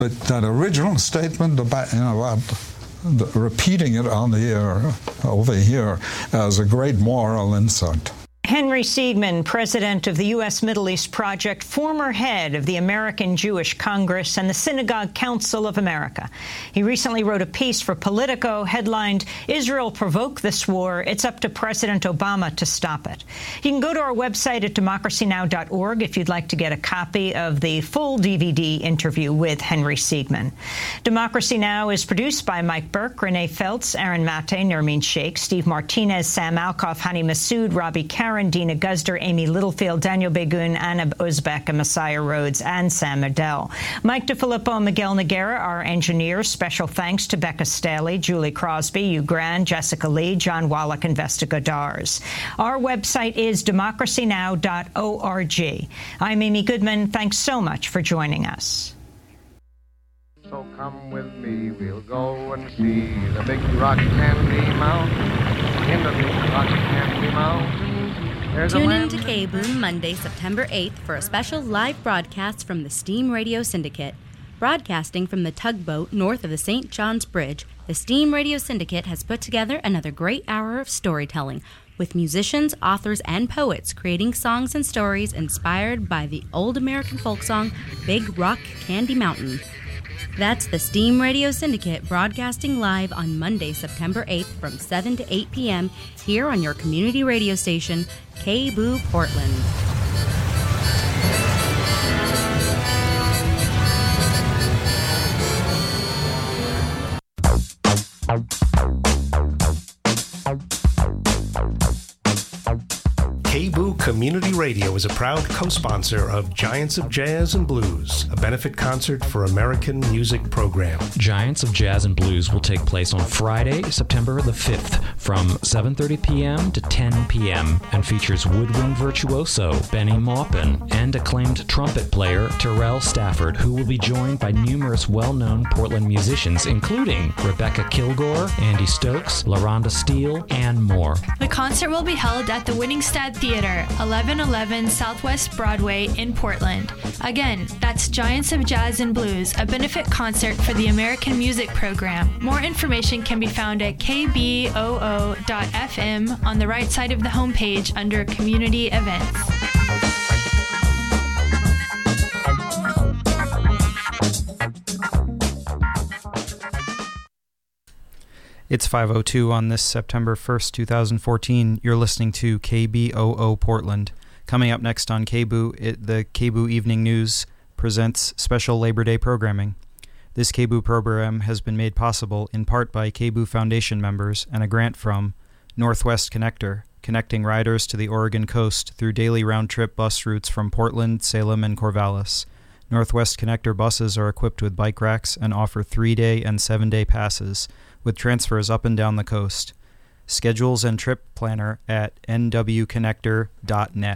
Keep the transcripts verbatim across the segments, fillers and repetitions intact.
But that original statement about, you know, about the, repeating it on the air over here as a great moral insult. Henry Siegman, president of the U S Middle East Project, former head of the American Jewish Congress and the Synagogue Council of America. He recently wrote a piece for Politico headlined, "Israel Provoked This War. It's up to President Obama to stop it." You can go to our website at democracy now dot org if you'd like to get a copy of the full D V D interview with Henry Siegman. Democracy Now! Is produced by Mike Burke, Renee Feltz, Aaron Mate, Nermeen Sheikh, Steve Martinez, Sam Alkoff, Hani Massoud, Robbie Karen, Dina Guzder, Amy Littlefield, Daniel Begun, Anna Uzbek, and Messiah Rhodes, and Sam Adele. Mike DeFilippo and Miguel Noguera are engineers. Special thanks to Becca Staley, Julie Crosby, Hugh Grand, Jessica Lee, John Wallach, and Vesta Godars. Our website is democracy now dot org. I'm Amy Goodman. Thanks so much for joining us. So come with me, we'll go and see the big rock candy mountain. In the big rock candy mountain. There's Tune in to K-Boom Monday, September eighth for a special live broadcast from the Steam Radio Syndicate. Broadcasting from the tugboat north of the Saint John's Bridge, the Steam Radio Syndicate has put together another great hour of storytelling, with musicians, authors, and poets creating songs and stories inspired by the old American folk song, Big Rock Candy Mountain. That's the Steam Radio Syndicate broadcasting live on Monday, September eighth from seven to eight p.m. here on your community radio station, K B O O Portland. K B O O Community Radio is a proud co-sponsor of Giants of Jazz and Blues, a benefit concert for American music program. Giants of Jazz and Blues will take place on Friday, September the fifth from seven thirty p.m. to ten p.m. and features woodwind virtuoso Benny Maupin and acclaimed trumpet player Terrell Stafford, who will be joined by numerous well-known Portland musicians, including Rebecca Kilgore, Andy Stokes, LaRonda Steele, and more. The concert will be held at the Winningstad Theater, eleven eleven Southwest Broadway in Portland. Again, that's Giants of Jazz and Blues, a benefit concert for the American Music Program. More information can be found at k b o o dot f m on the right side of the homepage under Community Events. It's five oh two on this September first, twenty fourteen. You're listening to K B O O Portland. Coming up next on K B O O, it, the K B O O Evening News presents special Labor Day programming. This K B O O program has been made possible in part by K B O O Foundation members and a grant from Northwest Connector, connecting riders to the Oregon coast through daily round-trip bus routes from Portland, Salem, and Corvallis. Northwest Connector buses are equipped with bike racks and offer three-day and seven-day passes, with transfers up and down the coast. Schedules and trip planner at n w connector dot net.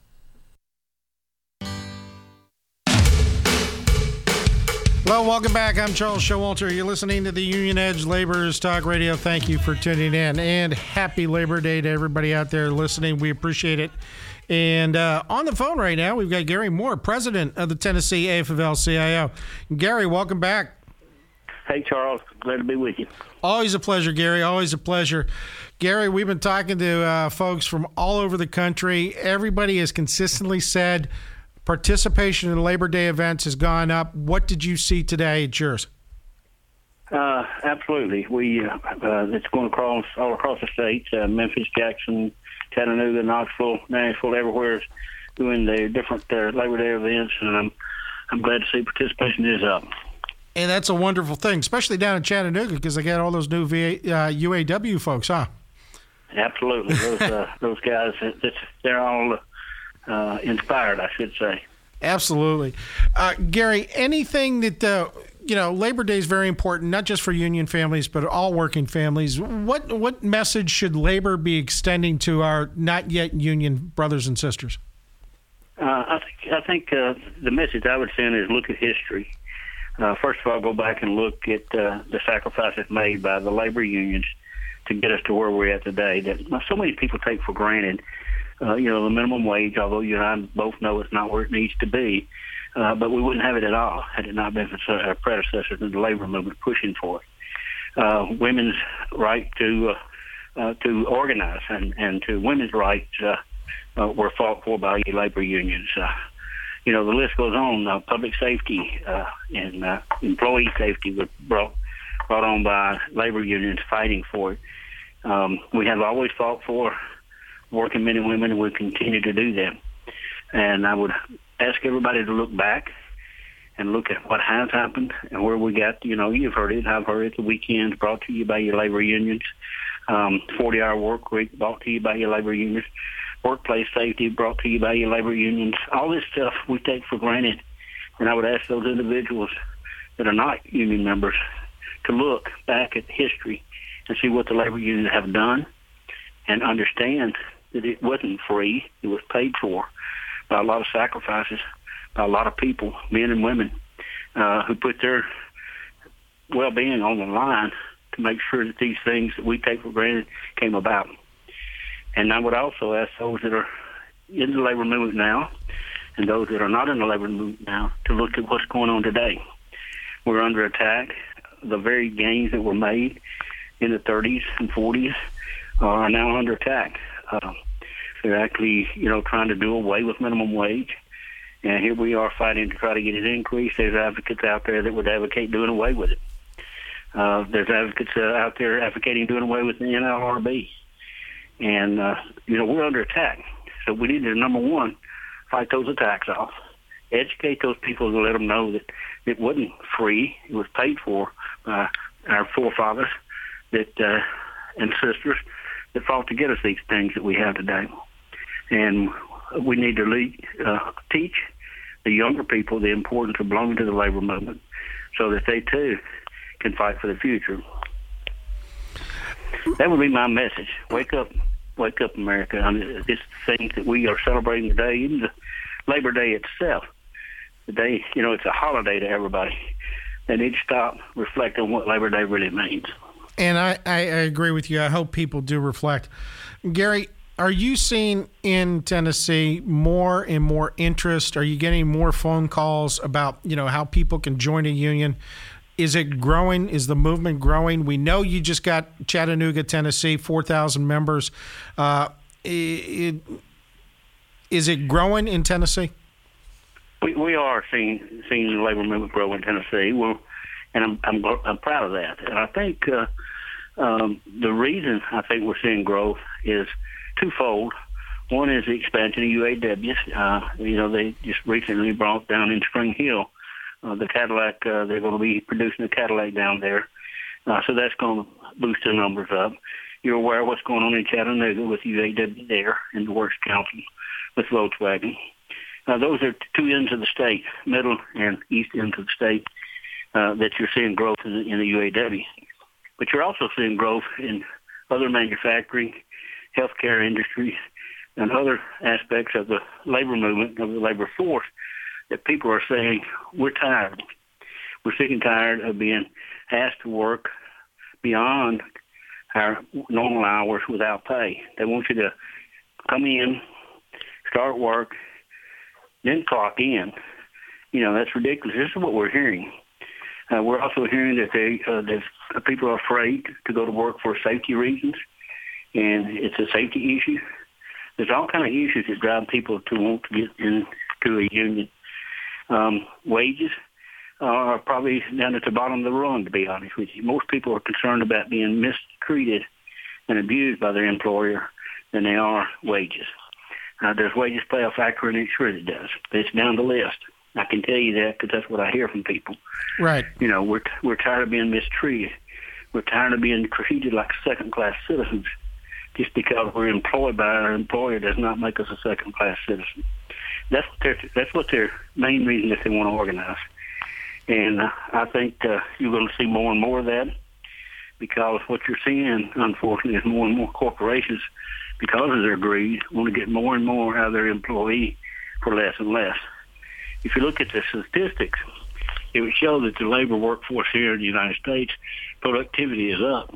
Hello, welcome back. I'm Charles Showalter. You're listening to the Union Edge Laborers Talk Radio. Thank you for tuning in, and happy Labor Day to everybody out there listening. We appreciate it. And uh, on the phone right now, we've got Gary Moore, president of the Tennessee A F L C I O. Gary, welcome back. Hey, Charles. Glad to be with you. Always a pleasure, Gary. Always a pleasure. Gary, we've been talking to uh, folks from all over the country. Everybody has consistently said participation in Labor Day events has gone up. What did you see today at yours? Uh, absolutely. We uh, uh, it's going across all across the state. Uh, Memphis, Jackson, Chattanooga, Knoxville, Nashville, everywhere is doing the different uh, Labor Day events, and I'm I'm glad to see participation is up. And that's a wonderful thing, especially down in Chattanooga, because they got all those new v A, uh, U A W folks, huh? Absolutely. Those uh, those guys, they're all uh, inspired, I should say. Absolutely. Uh, Gary, anything that, uh, you know, Labor Day is very important, not just for union families, but all working families. What what message should labor be extending to our not yet union brothers and sisters? Uh, I think, I think uh, the message I would send is look at history. Uh, first of all, go back and look at uh, the sacrifices made by the labor unions to get us to where we're at today that so many people take for granted. Uh, you know, the minimum wage, although you and I both know it's not where it needs to be, uh, but we wouldn't have it at all had it not been for our predecessors in the labor movement pushing for it. Uh, women's right to uh, uh, to organize and, and to women's rights uh, uh, were fought for by labor unions. Uh, you know, the list goes on. Uh, public safety uh, and uh, employee safety was brought brought on by labor unions fighting for it. Um, we have always fought for working men and women, and we continue to do that. And I would ask everybody to look back and look at what has happened and where we got. You know, you've heard it. I've heard it. The weekends brought to you by your labor unions. Um, forty-hour work week brought to you by your labor unions. Workplace safety brought to you by your labor unions. All this stuff we take for granted. And I would ask those individuals that are not union members to look back at history and see what the labor unions have done and understand that it wasn't free. It was paid for by a lot of sacrifices, by a lot of people, men and women, uh, who put their well-being on the line to make sure that these things that we take for granted came about. And I would also ask those that are in the labor movement now and those that are not in the labor movement now to look at what's going on today. We're under attack. The very gains that were made in the thirties and forties are now under attack. Uh, they're actually, you know, trying to do away with minimum wage. And here we are fighting to try to get it increased. There's advocates out there that would advocate doing away with it. Uh, there's advocates uh, out there advocating doing away with the N L R B. And, uh, you know, we're under attack. So we need to, number one, fight those attacks off. Educate those people to let them know that it wasn't free. It was paid for by our forefathers that uh, and sisters that fought to get us these things that we have today. And we need to lead, uh, teach the younger people the importance of belonging to the labor movement so that they, too, can fight for the future. That would be my message. Wake up. Wake up, America. I mean, this thing that we are celebrating today, even the Labor Day itself, the day, you know, it's a holiday to everybody. They need to stop, reflect on what Labor Day really means. And I, I agree with you. I hope people do reflect. Gary, are you seeing in Tennessee more and more interest? Are you getting more phone calls about, you know, how people can join a union? Is it growing? Is the movement growing? We know you just got Chattanooga, Tennessee, four thousand members. Uh, it, is it growing in Tennessee? We, we are seeing seeing the labor movement grow in Tennessee. Well, and I'm, I'm I'm proud of that. And I think uh, um, the reason I think we're seeing growth is twofold. One is the expansion of U A W. Uh, you know, they just recently brought down in Spring Hill uh, the Cadillac. Uh, they're going to be producing a Cadillac down there, uh, so that's going to boost the numbers up. You're aware of what's going on in Chattanooga with U A W there and the Works Council with Volkswagen. Uh, those are two ends of the state, middle and east ends of the state, uh, that you're seeing growth in the, in the U A W. But you're also seeing growth in other manufacturing, healthcare industry, and other aspects of the labor movement, of the labor force, that people are saying, we're tired. We're sick and tired of being asked to work beyond our normal hours without pay. They want you to come in, start work, then clock in. You know, that's ridiculous. This is what we're hearing. Uh, we're also hearing that they uh, that people are afraid to go to work for safety reasons, and it's a safety issue. There's all kind of issues that drive people to want to get into a union. Um, wages are probably down at the bottom of the rung, to be honest with you. Most people are concerned about being mistreated and abused by their employer than they are wages. Uh, does wages play a factor in it? Sure it does. But it's down the list. I can tell you that because that's what I hear from people. Right. You know, we're we're tired of being mistreated. We're tired of being treated like second-class citizens. Just because we're employed by our employer does not make us a second-class citizen. That's what their that's what their main reason that they want to organize. And uh, I think uh, you're going to see more and more of that, because what you're seeing, unfortunately, is more and more corporations, because of their greed, want to get more and more out of their employee for less and less. If you look at the statistics, it would show that the labor workforce here in the United States, productivity is up,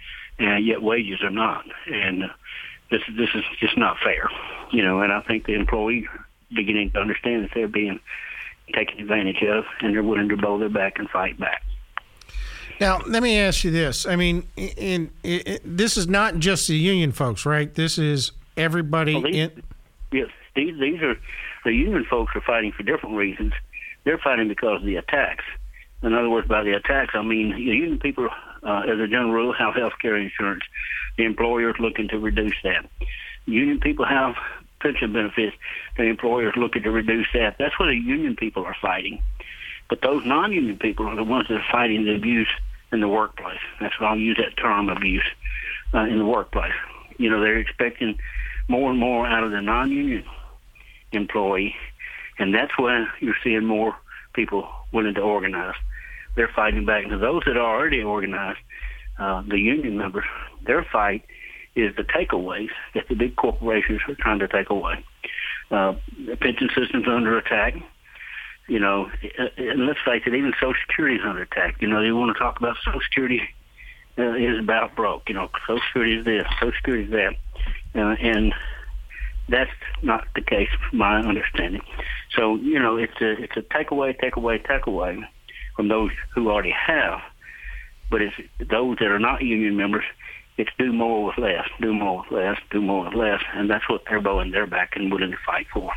and yet wages are not. And uh, this this is just not fair, you know. And I think the employee beginning to understand that they're being taken advantage of, and they're willing to bow their back and fight back. Now, let me ask you this. I mean, in, in, in, this is not just the union folks, right? This is everybody. Well, these, in... Yes, these, these are the union folks are fighting for different reasons. They're fighting because of the attacks. In other words, by the attacks, I mean the union people, uh, as a general rule, have health care insurance. The employer is looking to reduce that. Union people have pension benefits. The employer is looking to reduce that. That's what the union people are fighting. But those non-union people are the ones that are fighting the abuse in the workplace. That's why I'll use that term, abuse, uh, in the workplace. You know, they're expecting more and more out of the non-union employee, and that's when you're seeing more people willing to organize. They're fighting back. And those that are already organized, uh, the union members, their fight is the takeaways that the big corporations are trying to take away. Uh, the pension system's under attack. You know, and let's face it, even Social Security is under attack. You know, they want to talk about Social Security uh, is about broke. You know, Social Security is this, Social Security is that. Uh, and that's not the case from my understanding. So, you know, it's a, it's a take away, take away, take away from those who already have. But it's those that are not union members, it's do more with less, do more with less, do more with less. And that's what they're bowing their back and willing to fight for.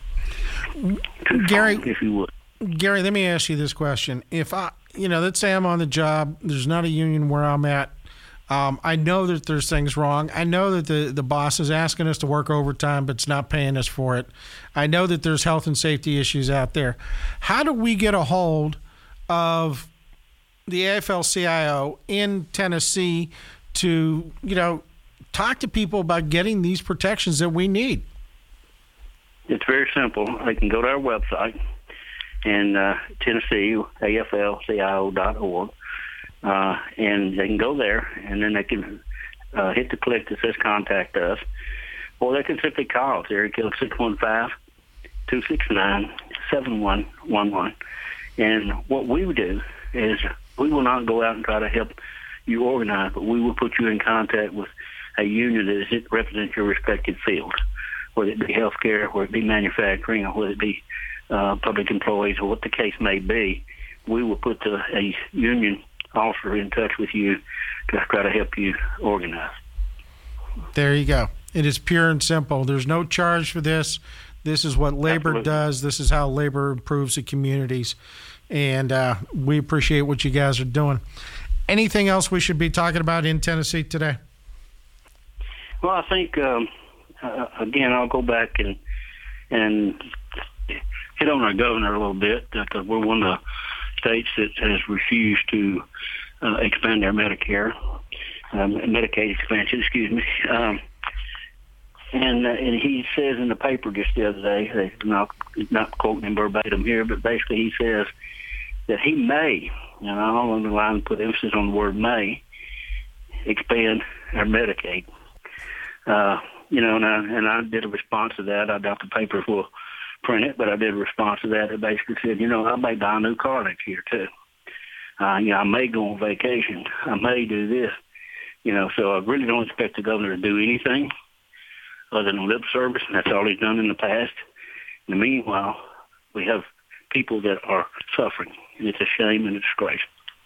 Gary, if you would. Gary, let me ask you this question. If I, you know, let's say I'm on the job, there's not a union where I'm at. Um, I know that there's things wrong. I know that the, the boss is asking us to work overtime, but it's not paying us for it. I know that there's health and safety issues out there. How do we get a hold of the A F L C I O in Tennessee to, you know, talk to people about getting these protections that we need? It's very simple. They can go to our website in uh, Tennessee, A F L C I O dot org, uh, and they can go there, and then they can uh, hit the click that says Contact Us, or they can simply call us, area code six one five, two six nine, seven one one one. And what we would do is we will not go out and try to help you organize, but we will put you in contact with a union that represents your respective field, whether it be healthcare, whether it be manufacturing, or whether it be uh, public employees, or what the case may be. We will put the, a union officer in touch with you to try to help you organize. There you go. It is pure and simple. There's no charge for this. This is what labor Absolutely. does. This is how labor improves the communities. And uh, we appreciate what you guys are doing. Anything else we should be talking about in Tennessee today? Well, I think, um, uh, again, I'll go back and and hit on our governor a little bit, because we're one of the states that has refused to uh, expand their Medicare, um, Medicaid expansion, excuse me. Um, and uh, and he says in the paper just the other day, they not not quoting him verbatim here, but basically he says that he may, and I'll underline and put emphasis on the word may, expand our Medicaid. Uh, you know, and I, and I did a response to that. I doubt the papers will print it, but I did a response to that that basically said, you know, I may buy a new car next year too. Uh, you know, I may go on vacation. I may do this. You know, so I really don't expect the governor to do anything other than lip service, and that's all he's done in the past. In the meanwhile, we have people that are suffering, and it's a shame and a disgrace.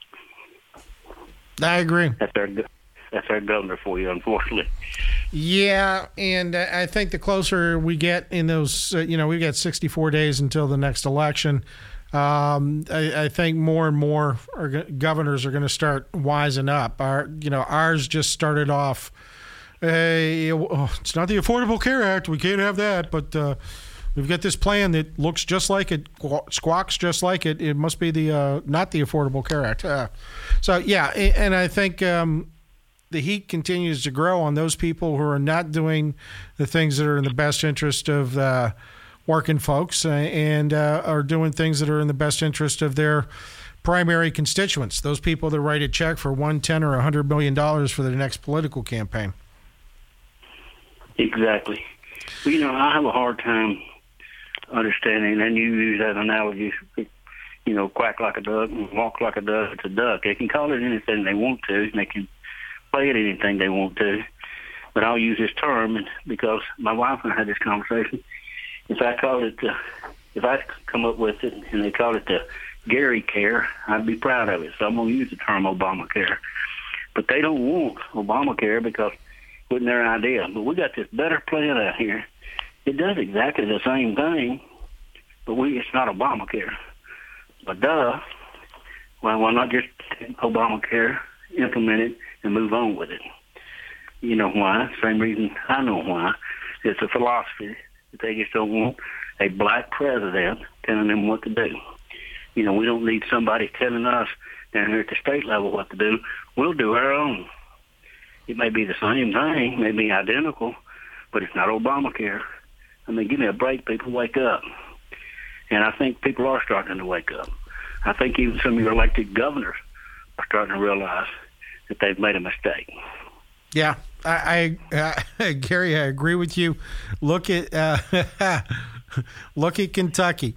I agree. That's our that's our governor for you, unfortunately. Yeah, and I think the closer we get in those, uh, you know, we've got sixty-four days until the next election. Um, I, I think more and more our governors are going to start wising up. Our, you know, ours just started off. Hey, oh, it's not the Affordable Care Act. We can't have that. But uh, we've got this plan that looks just like it, squawks just like it. It must be the uh, not the Affordable Care Act. Uh, so yeah, and I think um, the heat continues to grow on those people who are not doing the things that are in the best interest of uh, working folks, uh, and uh, are doing things that are in the best interest of their primary constituents. Those people that write a check for one, ten, or a hundred million dollars for their next political campaign. Exactly. Well, you know, I have a hard time understanding, and you use that analogy, you know, quack like a duck and walk like a duck. It's a duck. They can call it anything they want to, and they can play it anything they want to. But I'll use this term because my wife and I had this conversation. If I call it uh, if I come up with it and they call it the Gary Care, I'd be proud of it. So I'm going to use the term Obamacare. But they don't want Obamacare because it wasn't their idea. But we got this better plan out here. It does exactly the same thing, but we it's not Obamacare. But duh, why, why not just take Obamacare, implement it, and move on with it? You know why? Same reason I know why. It's a philosophy that they just don't want a black president telling them what to do. You know, we don't need somebody telling us down here at the state level what to do. We'll do our own. It may be the same thing, may be identical, but it's not Obamacare. I mean, give me a break, people, wake up. And I think people are starting to wake up. I think even some of your elected governors are starting to realize that they've made a mistake. Yeah, I, I uh, Gary, I agree with you. Look at uh, look at Kentucky.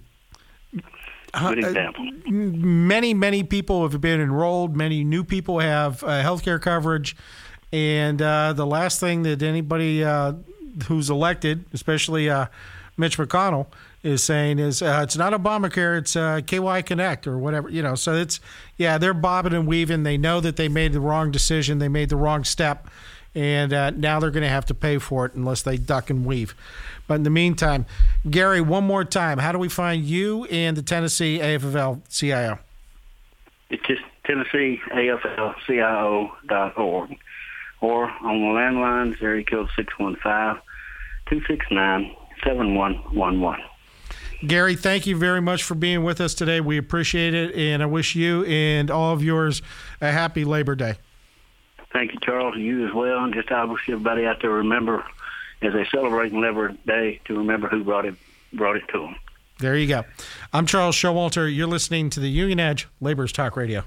Good example. Uh, many, many people have been enrolled. Many new people have uh, health care coverage. And uh, the last thing that anybody uh, who's elected, especially uh, Mitch McConnell, is saying is uh, it's not Obamacare, it's uh, K Y Connect or whatever. You know, so it's, yeah, they're bobbing and weaving. They know that they made the wrong decision. They made the wrong step. And uh, now they're going to have to pay for it unless they duck and weave. But in the meantime, Gary, one more time, how do we find you and the Tennessee A F L C I O? It's just Tennessee A F L C I O dot org. Or on the landlines, area code six one five, two six nine, seven one one one. Gary, thank you very much for being with us today. We appreciate it, and I wish you and all of yours a happy Labor Day. Thank you, Charles, and you as well. And just I wish everybody out there remember, as they celebrate Labor Day, to remember who brought it brought it to them. There you go. I'm Charles Showalter. You're listening to the Union Edge Labor's Talk Radio.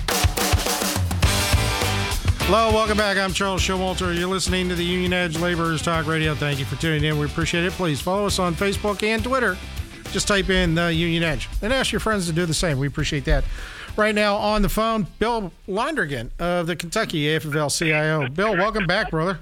Hello, welcome back. I'm Charles Showalter. You're listening to the Union Edge Laborers Talk Radio. Thank you for tuning in. We appreciate it. Please follow us on Facebook and Twitter. Just type in the Union Edge and ask your friends to do the same. We appreciate that. Right now on the phone, Bill Londergan of the Kentucky A F L C I O. Bill, welcome back, brother.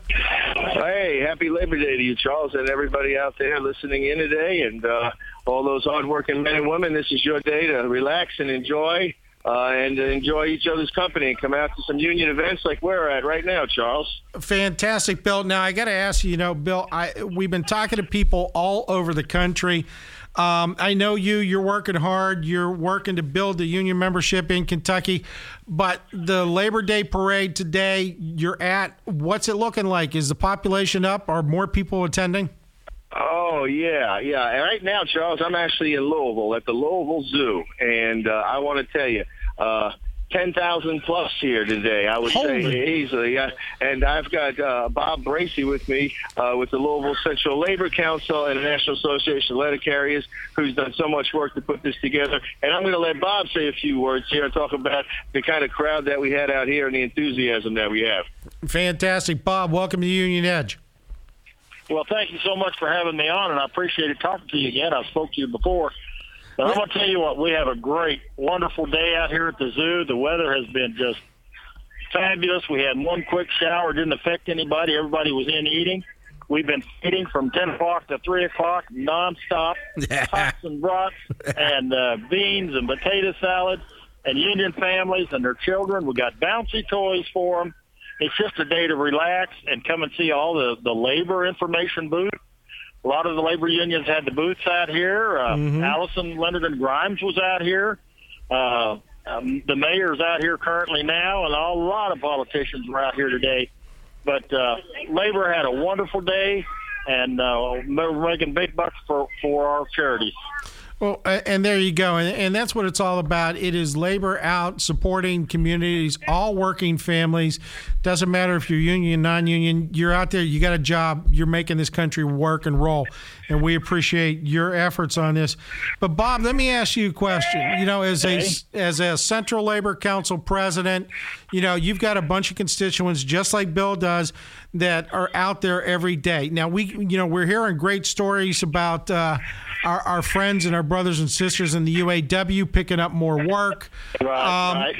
Hey, happy Labor Day to you, Charles, and everybody out there listening in today, and uh, all those hardworking men and women. This is your day to relax and enjoy. Uh, and enjoy each other's company and come out to some union events like we're at right now, Charles. Fantastic, Bill. Now, I got to ask you, you know, Bill, I, we've been talking to people all over the country. Um, I know you, you're working hard. You're working to build the union membership in Kentucky. But the Labor Day parade today you're at, what's it looking like? Is the population up? Are more people attending? Oh, yeah, yeah. Right now, Charles, I'm actually in Louisville at the Louisville Zoo, and uh, I want to tell you, uh, ten thousand plus here today, I would Holy. say easily. Uh, and I've got uh, Bob Bracey with me uh, with the Louisville Central Labor Council and the National Association of Letter Carriers, who's done so much work to put this together. And I'm going to let Bob say a few words here and talk about the kind of crowd that we had out here and the enthusiasm that we have. Fantastic. Bob, welcome to Union Edge. Well, thank you so much for having me on, and I appreciate it talking to you again. I've spoke to you before. But I'm going to tell you what, we have a great, wonderful day out here at the zoo. The weather has been just fabulous. We had one quick shower. It didn't affect anybody. Everybody was in eating. We've been eating from ten o'clock to three o'clock nonstop, pots and broths and uh, beans and potato salad and union families and their children. We got bouncy toys for them. It's just a day to relax and come and see all the, the labor information booth. A lot of the labor unions had the booths out here. Uh, mm-hmm. Allison Leonard and Grimes was out here. Uh, um, the mayor's out here currently now, and a lot of politicians were out here today. But uh, labor had a wonderful day, and uh, we're making big bucks for, for our charities. Well, and there you go. And, and that's what it's all about. It is labor out, supporting communities, all working families. Doesn't matter if you're union, non-union. You're out there. You got a job. You're making this country work and roll. And we appreciate your efforts on this. But, Bob, let me ask you a question. You know, as a, as a Central Labor Council president, you know, you've got a bunch of constituents, just like Bill does, that are out there every day. Now, we, you know, we're hearing great stories about uh, our, our friends and our brothers and sisters in the U A W picking up more work. Right, um, right.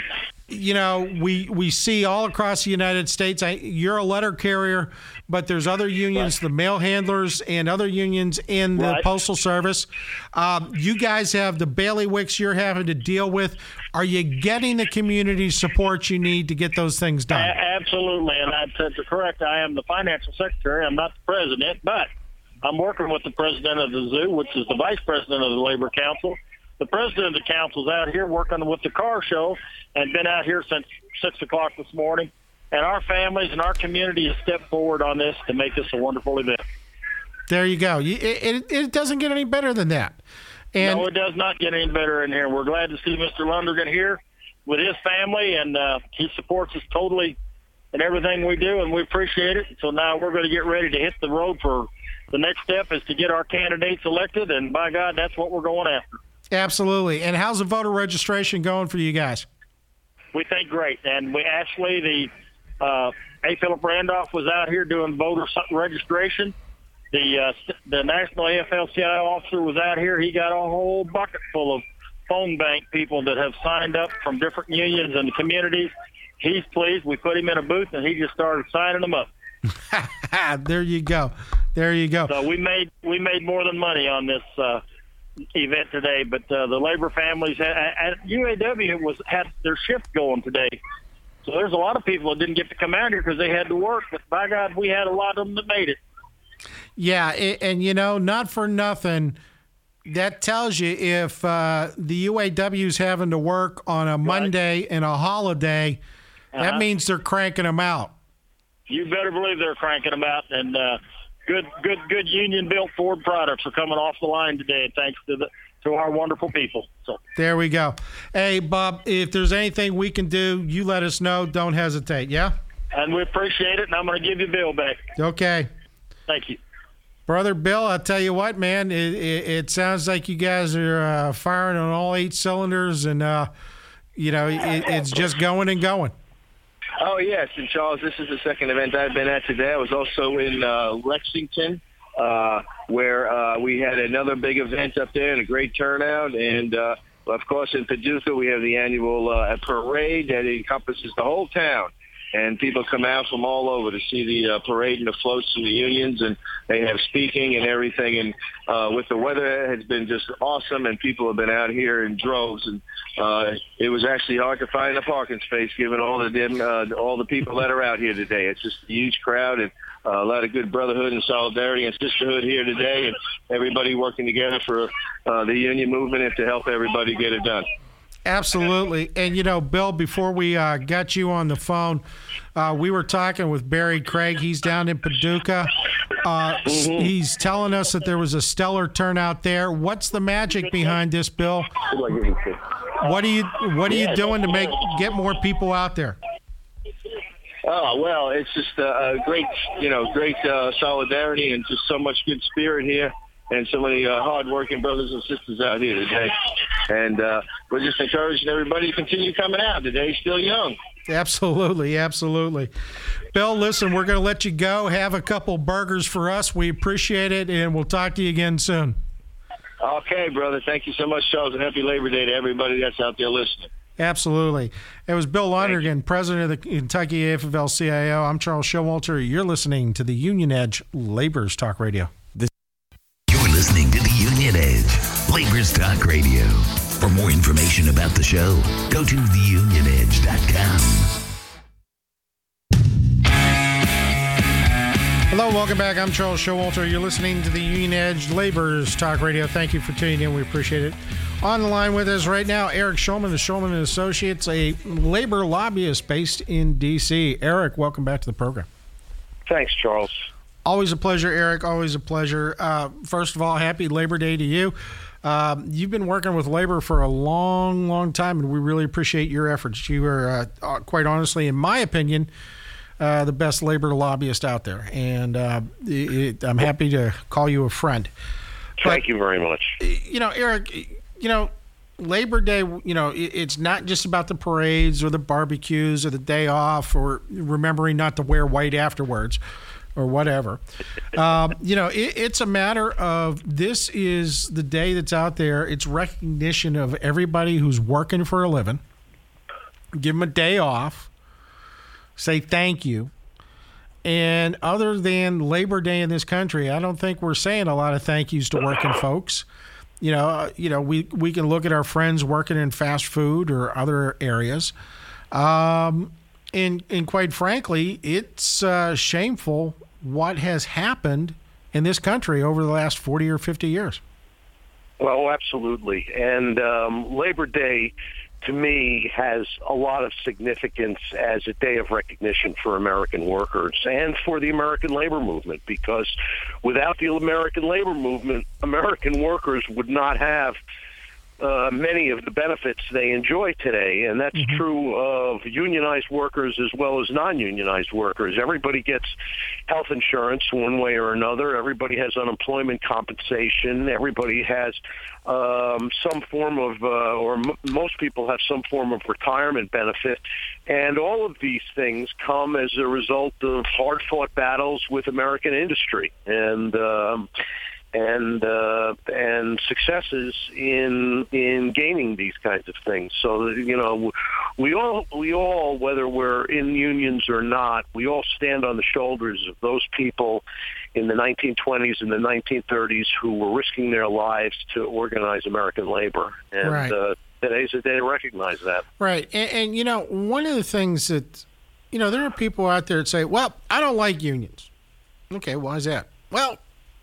you know, we we see all across the United States. I, you're a letter carrier, but there's other unions, right. the mail handlers, and other unions in the right. Postal Service. Um, you guys have the bailiwicks you're having to deal with. Are you getting the community support you need to get those things done? A- absolutely, and I, to, to correct, I am the financial secretary. I'm not the president, but I'm working with the president of the zoo, which is the vice president of the Labor Council. The president of the council's out here working with the car show and been out here since six o'clock this morning. And our families and our community has stepped forward on this to make this a wonderful event. There you go. It, it, it doesn't get any better than that. And no, it does not get any better in here. We're glad to see Mister Lundergan here with his family, and uh, he supports us totally in everything we do, and we appreciate it. So now we're going to get ready to hit the road for the next step is to get our candidates elected, and by God, that's what we're going after. Absolutely. And how's the voter registration going for you guys? We think great. And we actually, the uh, A. Philip Randolph was out here doing voter registration. The uh, the National A F L C I O officer was out here. He got a whole bucket full of phone bank people that have signed up from different unions and communities. He's pleased. We put him in a booth, and he just started signing them up. There you go. There you go. So we made we made more than money on this uh, event today, but uh, the labor families at U A W was had their shift going today. So there's a lot of people that didn't get to come out here because they had to work, but by God, we had a lot of them that made it. Yeah, and, you know, not for nothing, that tells you if uh, the U A W's having to work on a Monday and a holiday, uh-huh. that means they're cranking them out. You better believe they're cranking them out, and uh, good, good, good union-built Ford products are coming off the line today, thanks to the to our wonderful people. So there we go. Hey, Bob, if there's anything we can do, you let us know. Don't hesitate. Yeah. And we appreciate it, and I'm going to give you Bill back. Okay. Thank you. Brother Bill, I'll tell you what, man, it, it, it sounds like you guys are uh, firing on all eight cylinders, and, uh, you know, it, it's just going and going. Oh, yes, and Charles, this is the second event I've been at today. I was also in uh, Lexington, uh, where uh, we had another big event up there and a great turnout, and, uh, of course, in Paducah, we have the annual uh, parade that encompasses the whole town. And people come out from all over to see the uh, parade and the floats and the unions, and they have speaking and everything. And uh, with the weather, it has been just awesome, and people have been out here in droves. And uh, it was actually hard to find a parking space, given all the dim, uh, all the people that are out here today. It's just a huge crowd, and uh, a lot of good brotherhood and solidarity and sisterhood here today, and everybody working together for uh, the union movement and to help everybody get it done. Absolutely. And, you know, Bill, before we uh, got you on the phone, uh, we were talking with Barry Craig. He's down in Paducah. Uh, mm-hmm. He's telling us that there was a stellar turnout there. What's the magic behind this, Bill? What are you What are you doing to make get more people out there? Oh, well, it's just a, a great, you know, great uh, solidarity and just so much good spirit here. And so many uh, hard-working brothers and sisters out here today. And uh, we're just encouraging everybody to continue coming out. Today's still young. Absolutely, absolutely. Bill, listen, we're going to let you go. Have a couple burgers for us. We appreciate it, and we'll talk to you again soon. Okay, brother. Thank you so much, Charles, and happy Labor Day to everybody that's out there listening. Absolutely. It was Bill Lonergan, president of the Kentucky A F L C I O. I'm Charles Showalter. You're listening to the Union Edge Labor's Talk Radio. Listening to the Union Edge Labor's Talk Radio. For more information about the show, go to the union edge dot com. Hello, welcome back. I'm Charles Showalter. You're listening to the Union Edge Labor's Talk Radio. Thank you for tuning in. We appreciate it. On the line with us right now, Eric Shulman, the Shulman and Associates, a labor lobbyist based in D C. Eric, welcome back to the program. Thanks, Charles. Always a pleasure, Eric. Always a pleasure. Uh, first of all, happy Labor Day to you. Um, you've been working with labor for a long, long time, and we really appreciate your efforts. You are, uh, quite honestly, in my opinion, uh, the best labor lobbyist out there, and uh, it, I'm happy to call you a friend. Thank but, you very much. You know, Eric, you know, Labor Day, you know, it, it's not just about the parades or the barbecues or the day off or remembering not to wear white afterwards or whatever. Um, you know, it, it's a matter of this is the day that's out there. It's recognition of everybody who's working for a living give them a day off, say thank you. And other than Labor Day in this country, I don't think we're saying a lot of thank yous to working folks. You know, uh, you know, we, we can look at our friends working in fast food or other areas. Um, and, and quite frankly, it's uh, shameful what has happened in this country over the last forty or fifty years. Well, absolutely. And um, Labor Day, to me, has a lot of significance as a day of recognition for American workers and for the American labor movement, because without the American labor movement, American workers would not have uh, many of the benefits they enjoy today. And that's mm-hmm. true of unionized workers as well as non-unionized workers. Everybody gets health insurance one way or another. Everybody has unemployment compensation. Everybody has um, some form of, uh, or m- most people have some form of retirement benefit. And all of these things come as a result of hard-fought battles with American industry. And um, and uh, and successes in in gaining these kinds of things. So you know, we all we all, whether we're in unions or not, we all stand on the shoulders of those people in the nineteen twenties and the nineteen thirties who were risking their lives to organize American labor. And right. uh, today's a day to recognize that. Right, and, and you know, one of the things that you know, there are people out there that say, "Well, I don't like unions." Okay, why is that? Well,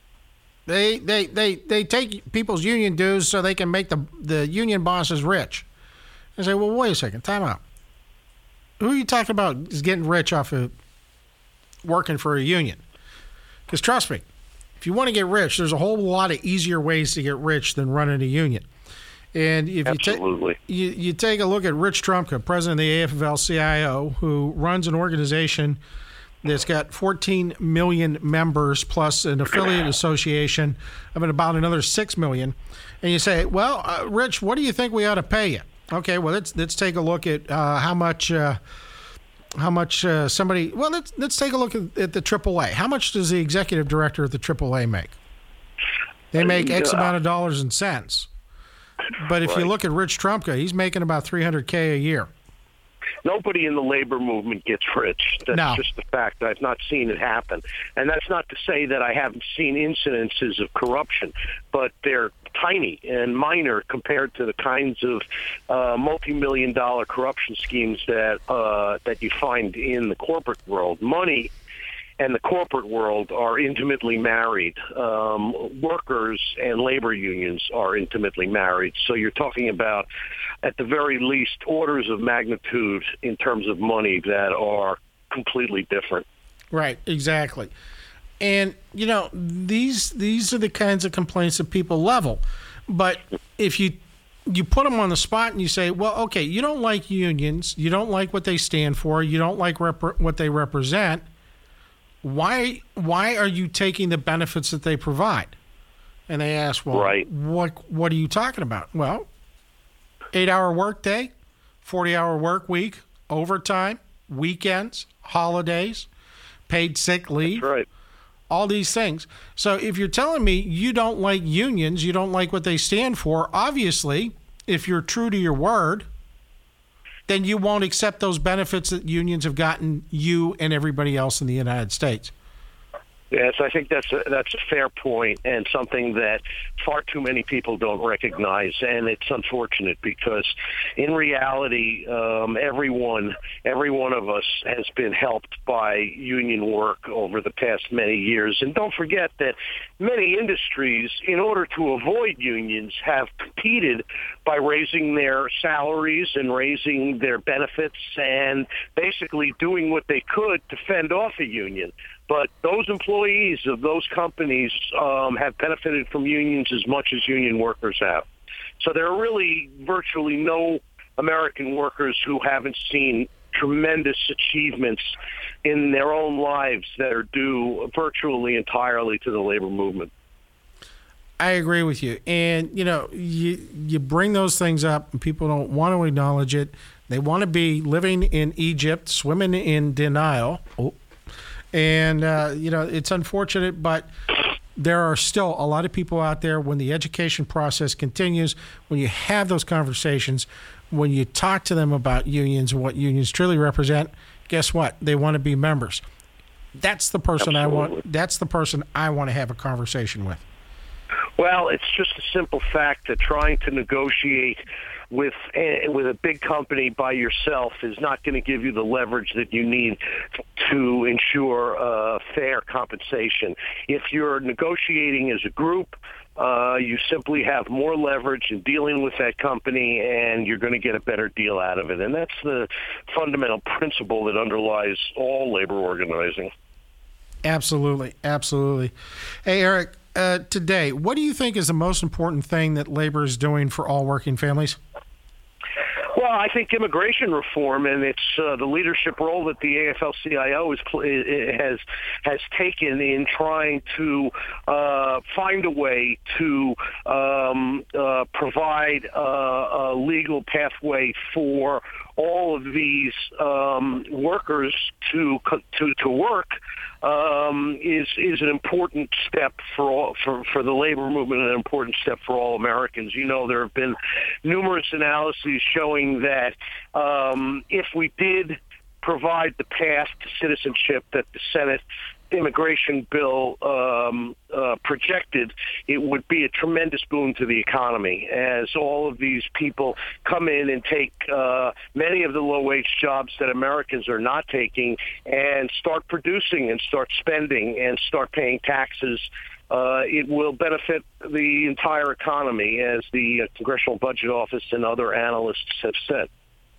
They, they they they take people's union dues so they can make the the union bosses rich. I say, well, wait a second, time out. Who are you talking about is getting rich off of working for a union? Because trust me, if you want to get rich, there's a whole lot of easier ways to get rich than running a union. And if Absolutely. you take you, you take a look at Rich Trumka, president of the A F L C I O, who runs an organization that's got fourteen million members plus an affiliate association of about another six million. And you say, well, uh, Rich, what do you think we ought to pay you? Okay, well, let's let's take a look at uh, how much uh, how much uh, somebody. Well, let's let's take a look at, at the triple A. How much does the executive director of the triple A make? They make X amount of dollars and cents. But if right. you look at Rich Trumka, he's making about three hundred K a year. Nobody in the labor movement gets rich. That's no. just the fact. I've not seen it happen. And that's not to say that I haven't seen incidences of corruption, but they're tiny and minor compared to the kinds of uh, multi-million dollar corruption schemes that uh, that you find in the corporate world. Money and the corporate world are intimately married. Um, workers and labor unions are intimately married. So you're talking about, at the very least, orders of magnitude in terms of money that are completely different. Right, exactly. And, you know, these these are the kinds of complaints that people level. But if you you put them on the spot and you say, well, okay, you don't like unions, you don't like what they stand for, you don't like rep- what they represent, Why why are you taking the benefits that they provide? And they ask, well, right. what what are you talking about? Well, eight-hour workday, forty-hour work week, overtime, weekends, holidays, paid sick leave. That's right. All these things. So if you're telling me you don't like unions, you don't like what they stand for, obviously, if you're true to your word, then you won't accept those benefits that unions have gotten you and everybody else in the United States. Yes, I think that's a, that's a fair point and something that far too many people don't recognize, and it's unfortunate because in reality, um, everyone, every one of us has been helped by union work over the past many years. And don't forget that many industries, in order to avoid unions, have competed by raising their salaries and raising their benefits and basically doing what they could to fend off a union. But those employees of those companies um, have benefited from unions as much as union workers have. So there are really virtually no American workers who haven't seen tremendous achievements in their own lives that are due virtually entirely to the labor movement. I agree with you. And, you know, you, you bring those things up and people don't want to acknowledge it. They want to be living in Egypt, swimming in denial. Oh. And, uh, you know, it's unfortunate, but there are still a lot of people out there when the education process continues, when you have those conversations, when you talk to them about unions and what unions truly represent, guess what? They want to be members. That's the person Absolutely. I want. That's the person I want to have a conversation with. Well, it's just a simple fact that trying to negotiate with a, with a big company by yourself is not going to give you the leverage that you need to ensure uh, fair compensation. If you're negotiating as a group, uh, you simply have more leverage in dealing with that company, and you're going to get a better deal out of it. And that's the fundamental principle that underlies all labor organizing. Absolutely, absolutely. Hey, Eric, uh, today, what do you think is the most important thing that labor is doing for all working families? Well, I think immigration reform and it's uh, the leadership role that the A F L C I O is, has has taken in trying to uh, find a way to um, uh, provide a, a legal pathway for all of these um, workers to to to work um, is is an important step for all, for for the labor movement, and an important step for all Americans. You know, there have been numerous analyses showing that um, if we did provide the path to citizenship that the Senate immigration bill um, uh, projected, it would be a tremendous boon to the economy, as all of these people come in and take uh, many of the low-wage jobs that Americans are not taking and start producing and start spending and start paying taxes. Uh, it will benefit the entire economy, as the uh, Congressional Budget Office and other analysts have said.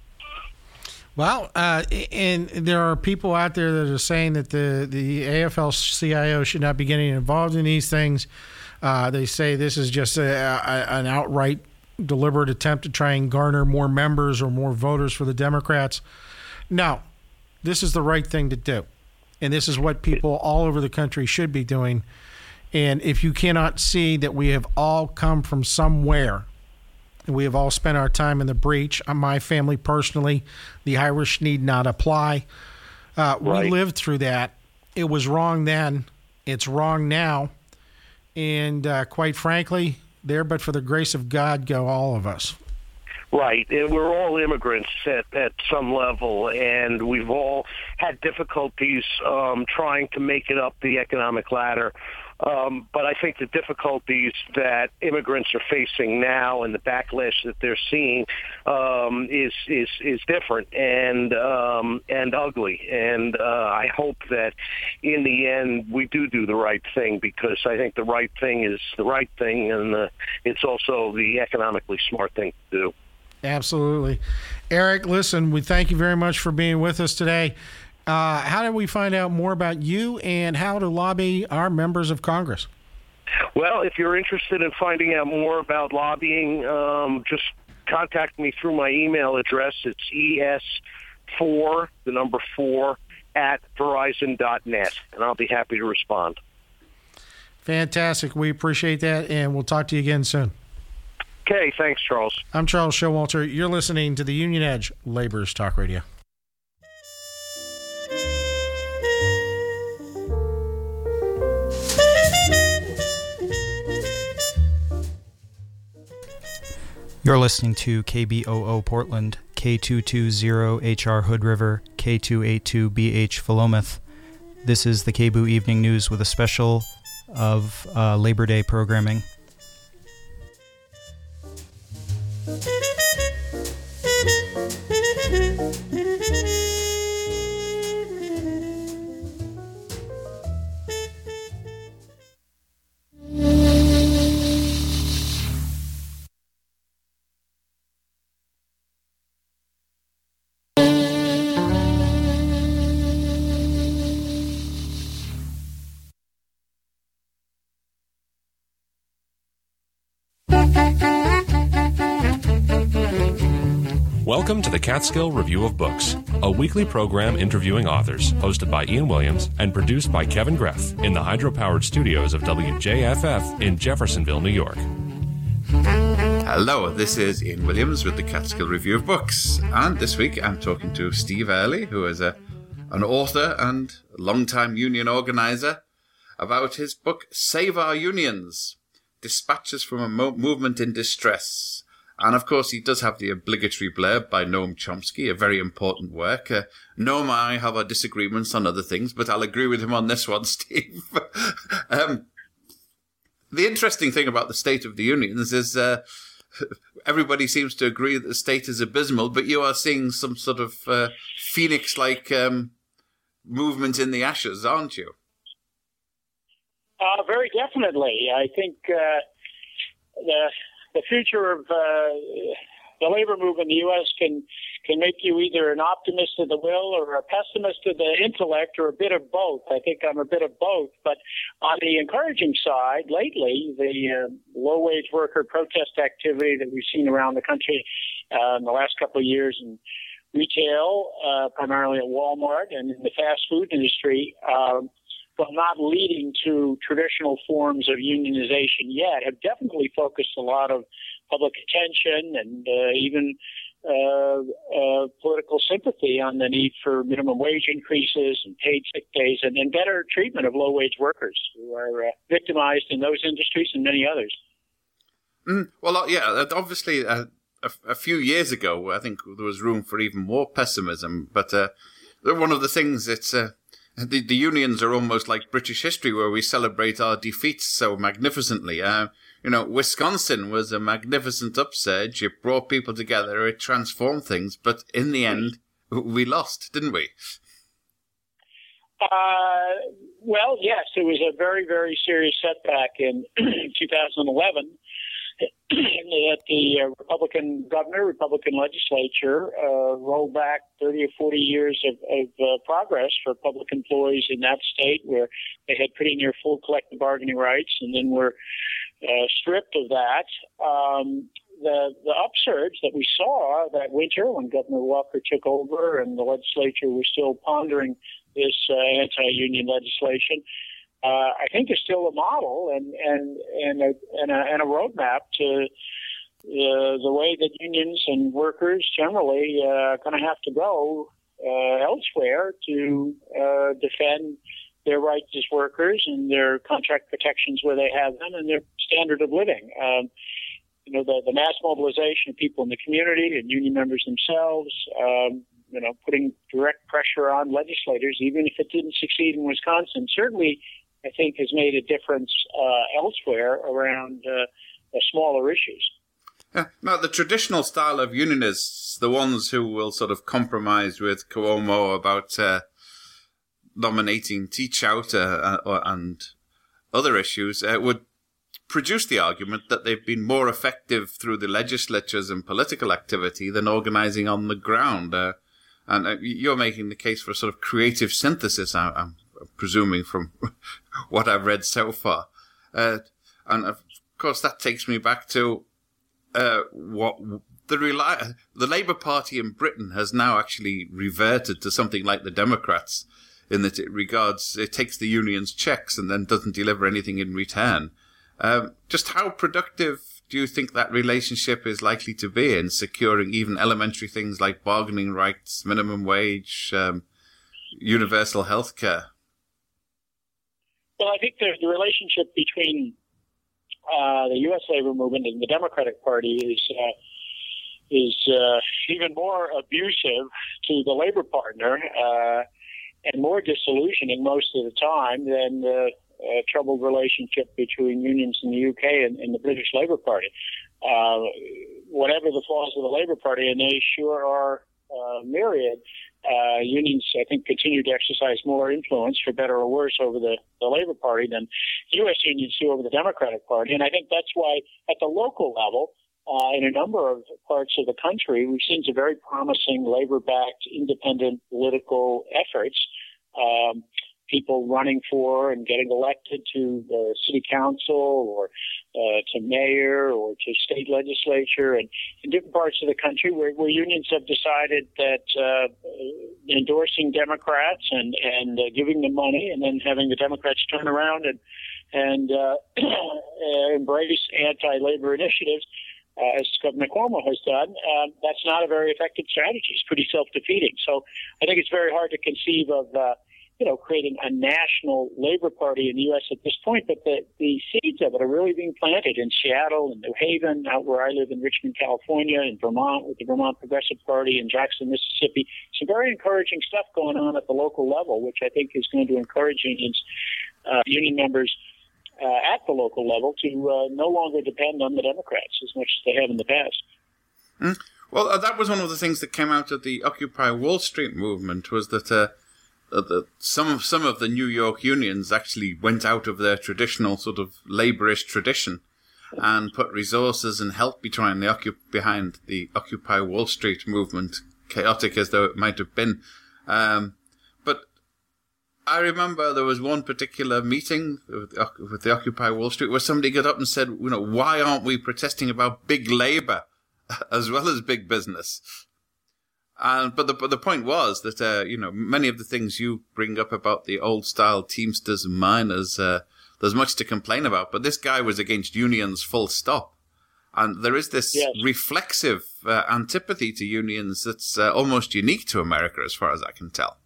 Well, uh, and there are people out there that are saying that the, the A F L C I O should not be getting involved in these things. Uh, they say this is just a, a, an outright deliberate attempt to try and garner more members or more voters for the Democrats. No, this is the right thing to do. And this is what people all over the country should be doing. And if you cannot see that we have all come from somewhere, we have all spent our time in the breach. My family personally, the Irish need not apply. Uh, right. We lived through that. It was wrong then. It's wrong now. And uh, quite frankly, there but for the grace of God go all of us. Right. And we're all immigrants at, at some level, and we've all had difficulties um, trying to make it up the economic ladder. Um, but I think the difficulties that immigrants are facing now and the backlash that they're seeing um, is is is different and um, and ugly. And uh, I hope that in the end we do do the right thing, because I think the right thing is the right thing, and the, it's also the economically smart thing to do. Absolutely. Eric, listen, we thank you very much for being with us today. Uh, how do we find out more about you and how to lobby our members of Congress? Well, if you're interested in finding out more about lobbying, um, just contact me through my email address. It's E S four, the number four, at verizon dot net, and I'll be happy to respond. Fantastic. We appreciate that, and we'll talk to you again soon. Okay, thanks, Charles. I'm Charles Showalter. You're listening to the Union Edge Laborers Talk Radio. You're listening to K B O O Portland, K two twenty H R Hood River, K two eighty-two B H Philomath. This is the K B O O Evening News with a special of uh, Labor Day programming. Welcome to the Catskill Review of Books, a weekly program interviewing authors, hosted by Ian Williams and produced by Kevin Greff in the hydro-powered studios of W J F F in Jeffersonville, New York. Hello, this is Ian Williams with the Catskill Review of Books, and this week I'm talking to Steve Early, who is a an author and long-time union organizer, about his book Save Our Unions, Dispatches from a Mo- Movement in Distress. And, of course, he does have the obligatory blurb by Noam Chomsky, a very important work. Uh, Noam and I have our disagreements on other things, but I'll agree with him on this one, Steve. um, the interesting thing about the State of the Unions is uh, everybody seems to agree that the state is abysmal, but you are seeing some sort of uh, phoenix-like um, movement in the ashes, aren't you? Uh, very definitely. I think uh, the the future of uh, the labor movement in the U S can can make you either an optimist of the will or a pessimist of the intellect, or a bit of both. I think I'm a bit of both. But on the encouraging side, lately, the uh, low-wage worker protest activity that we've seen around the country uh, in the last couple of years in retail, uh, primarily at Walmart, and in the fast food industry, um, while not leading to traditional forms of unionization yet, have definitely focused a lot of public attention and uh, even uh, uh, political sympathy on the need for minimum wage increases and paid sick days and, and better treatment of low-wage workers who are uh, victimized in those industries and many others. Mm, well, yeah, obviously, uh, a, a few years ago, I think there was room for even more pessimism, but uh, one of the things that's... Uh, The, the unions are almost like British history, where we celebrate our defeats so magnificently. Uh, you know, Wisconsin was a magnificent upsurge. It brought people together. It transformed things. But in the end, we lost, didn't we? Uh, well, yes, it was a very, very serious setback in two thousand eleven. That the uh, Republican governor, Republican legislature uh, rolled back thirty or forty years of, of uh, progress for public employees in that state, where they had pretty near full collective bargaining rights, and then were uh, stripped of that. Um, the the upsurge that we saw that winter when Governor Walker took over and the legislature was still pondering this uh, anti-union legislation, Uh, I think is still a model and and and a and a, and a roadmap to uh, the way that unions and workers generally uh, are going to have to go uh, elsewhere to uh, defend their rights as workers and their contract protections where they have them and their standard of living. Um, you know, the, the mass mobilization of people in the community and union members themselves. Um, you know, putting direct pressure on legislators, even if it didn't succeed in Wisconsin, certainly, I think, has made a difference uh, elsewhere around uh, the smaller issues. Yeah. Now, the traditional style of unionists, the ones who will sort of compromise with Cuomo about uh, nominating Teachout uh, uh, and other issues, uh, would produce the argument that they've been more effective through the legislatures and political activity than organizing on the ground. Uh, and uh, you're making the case for a sort of creative synthesis, I, I'm presuming, from what I've read so far. Uh, and of course, that takes me back to uh, what the reli- the Labour Party in Britain has now actually reverted to something like the Democrats, in that it regards, it takes the union's checks and then doesn't deliver anything in return. Um, just how productive do you think that relationship is likely to be in securing even elementary things like bargaining rights, minimum wage, um, universal health care? Well, I think the, the relationship between uh, the U S labor movement and the Democratic Party is uh, is uh, even more abusive to the labor partner uh, and more disillusioning most of the time than the uh, troubled relationship between unions in the U K and, and the British Labour Party. Uh, whatever the flaws of the Labour Party, and they sure are uh, myriad, Uh, unions, I think, continue to exercise more influence, for better or worse, over the, the Labor Party than U S unions do over the Democratic Party. And I think that's why, at the local level, uh, in a number of parts of the country, we've seen some very promising labor-backed, independent political efforts. Um, people running for and getting elected to the city council or uh, to mayor or to state legislature, and in different parts of the country where, where unions have decided that uh, endorsing Democrats and, and uh, giving them money and then having the Democrats turn around and, and uh, embrace anti-labor initiatives, uh, as Governor Cuomo has done, uh, that's not a very effective strategy. It's pretty self-defeating. So I think it's very hard to conceive of uh, you know, creating a national labor party in the U S at this point, but the, the seeds of it are really being planted in Seattle and New Haven, out where I live in Richmond, California, in Vermont with the Vermont Progressive Party, in Jackson, Mississippi. Some very encouraging stuff going on at the local level, which I think is going to encourage unions, uh, union members uh, at the local level to uh, no longer depend on the Democrats as much as they have in the past. Mm. Well, uh, that was one of the things that came out of the Occupy Wall Street movement, was that uh, uh, the, some of some of the New York unions actually went out of their traditional sort of laborist tradition and put resources and help behind the, occup- behind the Occupy Wall Street movement, chaotic as though it might have been. Um, but I remember there was one particular meeting with, with the Occupy Wall Street where somebody got up and said, you know, why aren't we protesting about big labor as well as big business? And but the but the point was that uh, you know, many of the things you bring up about the old style Teamsters and miners, uh, there's much to complain about. But this guy was against unions, full stop. And there is this yes. reflexive uh, antipathy to unions that's uh, almost unique to America, as far as I can tell.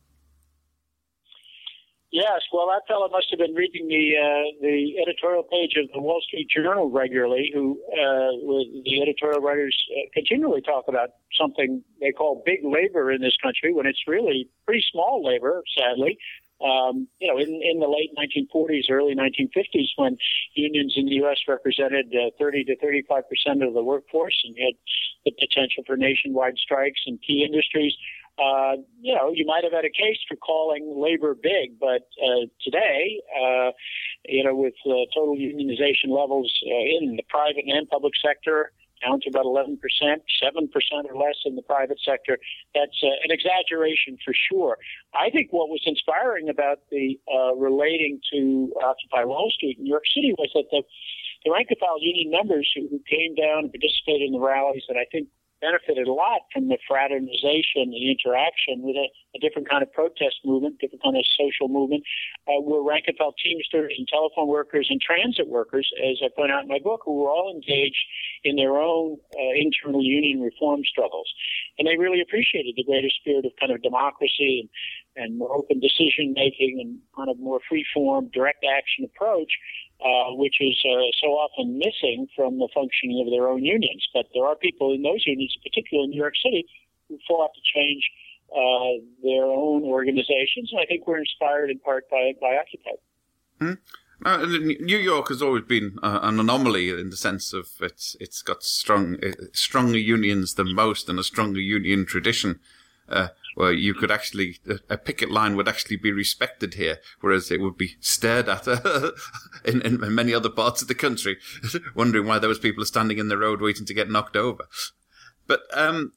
Yes, well, that fellow must have been reading the uh, the editorial page of the Wall Street Journal regularly, who uh, the editorial writers uh, continually talk about something they call big labor in this country, when it's really pretty small labor, sadly. Um, you know, in, in the late nineteen forties, early nineteen fifties, when unions in the U S represented uh, thirty to thirty-five percent of the workforce and had the potential for nationwide strikes in key industries, Uh, you know, you might have had a case for calling labor big, but uh, today, uh, you know, with uh, total unionization levels uh, in the private and public sector down to about eleven percent, seven percent or less in the private sector, that's uh, an exaggeration for sure. I think what was inspiring about the uh, relating to Occupy Wall Street in New York City was that the, the rank-and-file union members who, who came down and participated in the rallies, that I think benefited a lot from the fraternization and interaction with a, a different kind of protest movement, different kind of social movement, uh, were rank-and-file Teamsters and telephone workers and transit workers, as I point out in my book, who were all engaged in their own uh, internal union reform struggles. And they really appreciated the greater spirit of kind of democracy and, and more open decision-making and kind of more free-form, direct action approach, Uh, which is uh, so often missing from the functioning of their own unions. But there are people in those unions, particularly in New York City, who fought to change uh, their own organizations, and I think we're inspired in part by, by Occupy. Hmm. Uh, New York has always been uh, an anomaly in the sense of it's it's got strong, uh, stronger unions than most and a stronger union tradition. Uh, where you could actually, a picket line would actually be respected here, whereas it would be stared at uh, in, in many other parts of the country, wondering why those people are standing in the road waiting to get knocked over. But um,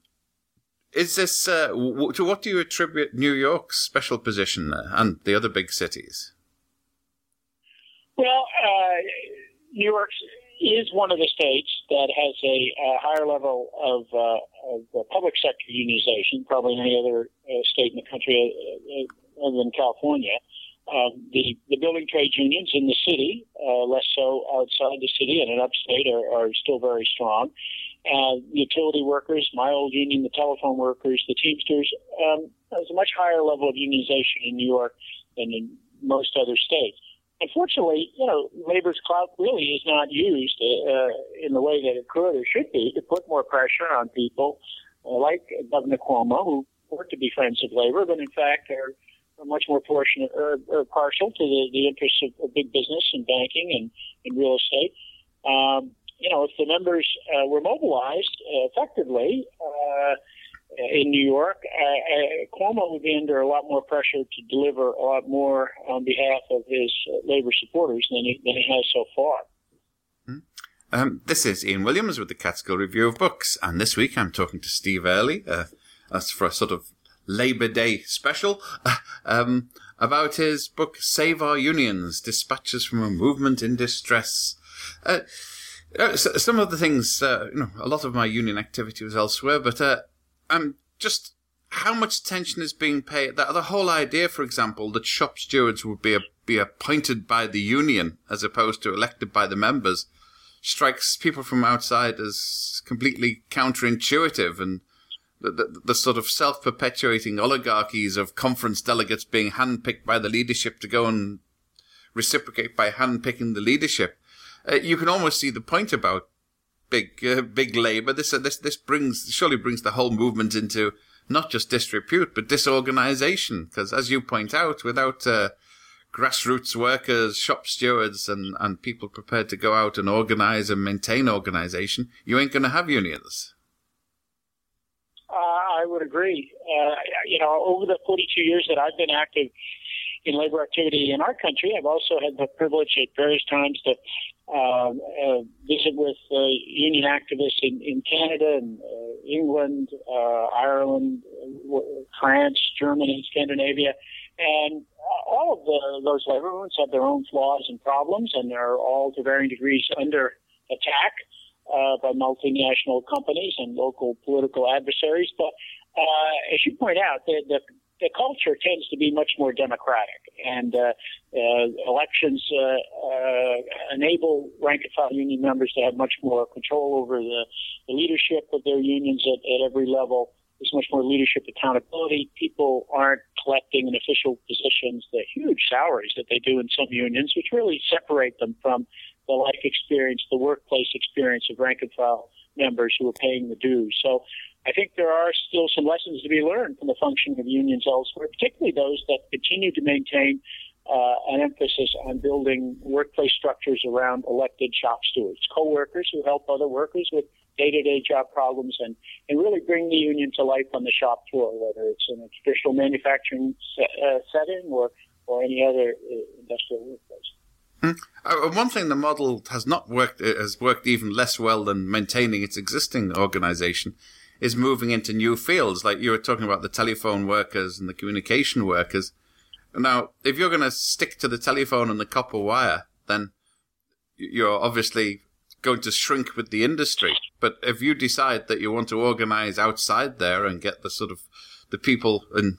is this, uh, w- to what do you attribute New York's special position uh, and the other big cities? Well, uh, New York is one of the states that has a, a higher level of, uh, of uh, public sector unionization, probably any other uh, state in the country uh, other than California. Um, the, the building trade unions in the city, uh, less so outside the city and in upstate, are, are still very strong. Uh, utility workers, my old union, the telephone workers, the Teamsters, um, there's a much higher level of unionization in New York than in most other states. Unfortunately, you know, labor's clout really is not used uh, in the way that it could or should be to put more pressure on people uh, like Governor Cuomo, who purport to be friends of labor, but in fact are, are much more portionate or, or partial to the, the interests of, of big business and banking and, and real estate. Um, you know, if the members uh, were mobilized uh, effectively uh, in New York, uh, uh, Cuomo would be under a lot more pressure to deliver a lot more on behalf of his uh, labor supporters than he, than he has so far. Um, this is Ian Williams with the Catskill Review of Books, and this week I'm talking to Steve Early, uh, as for a sort of Labor Day special, um, about his book Save Our Unions, Dispatches from a Movement in Distress. Uh, uh, so some of the things, uh, you know, a lot of my union activity was elsewhere, but uh, um, just how much attention is being paid. The, the whole idea, for example, that shop stewards would be a, be appointed by the union as opposed to elected by the members strikes people from outside as completely counterintuitive and the, the, the sort of self-perpetuating oligarchies of conference delegates being handpicked by the leadership to go and reciprocate by handpicking the leadership. Uh, you can almost see the point about big, uh, big Labour. This, uh, this, this brings, surely brings the whole movement into not just disrepute, but disorganisation. Because as you point out, without, uh, grassroots workers, shop stewards, and, and people prepared to go out and organise and maintain organisation, you ain't going to have unions. Uh, I would agree. Uh, you know, over the forty-two years that I've been active in labor activity in our country, I've also had the privilege at various times to uh, uh, visit with uh, union activists in, in Canada and uh, England, uh, Ireland, uh, France, Germany, Scandinavia. And all of the, those labor movements have their own flaws and problems, and they're all to varying degrees under attack uh, by multinational companies and local political adversaries. But uh, as you point out, the, the, the culture tends to be much more democratic, and uh, uh, elections uh, uh, enable rank-and-file union members to have much more control over the, the leadership of their unions at, at every level. There's much more leadership accountability. People aren't collecting in official positions the huge salaries that they do in some unions, which really separate them from the life experience, the workplace experience of rank-and-file members who are paying the dues. So I think there are still some lessons to be learned from the functioning of unions elsewhere, particularly those that continue to maintain uh, an emphasis on building workplace structures around elected shop stewards, co-workers who help other workers with day-to-day job problems and, and really bring the union to life on the shop floor, whether it's in a traditional manufacturing se- uh, setting or, or any other uh, industrial workplace. Hmm. Uh, one thing the model has not worked, uh, has worked even less well than maintaining its existing organisation, is moving into new fields. Like you were talking about the telephone workers and the communication workers. Now, if you're going to stick to the telephone and the copper wire, then you're obviously going to shrink with the industry. But if you decide that you want to organize outside there and get the sort of the people and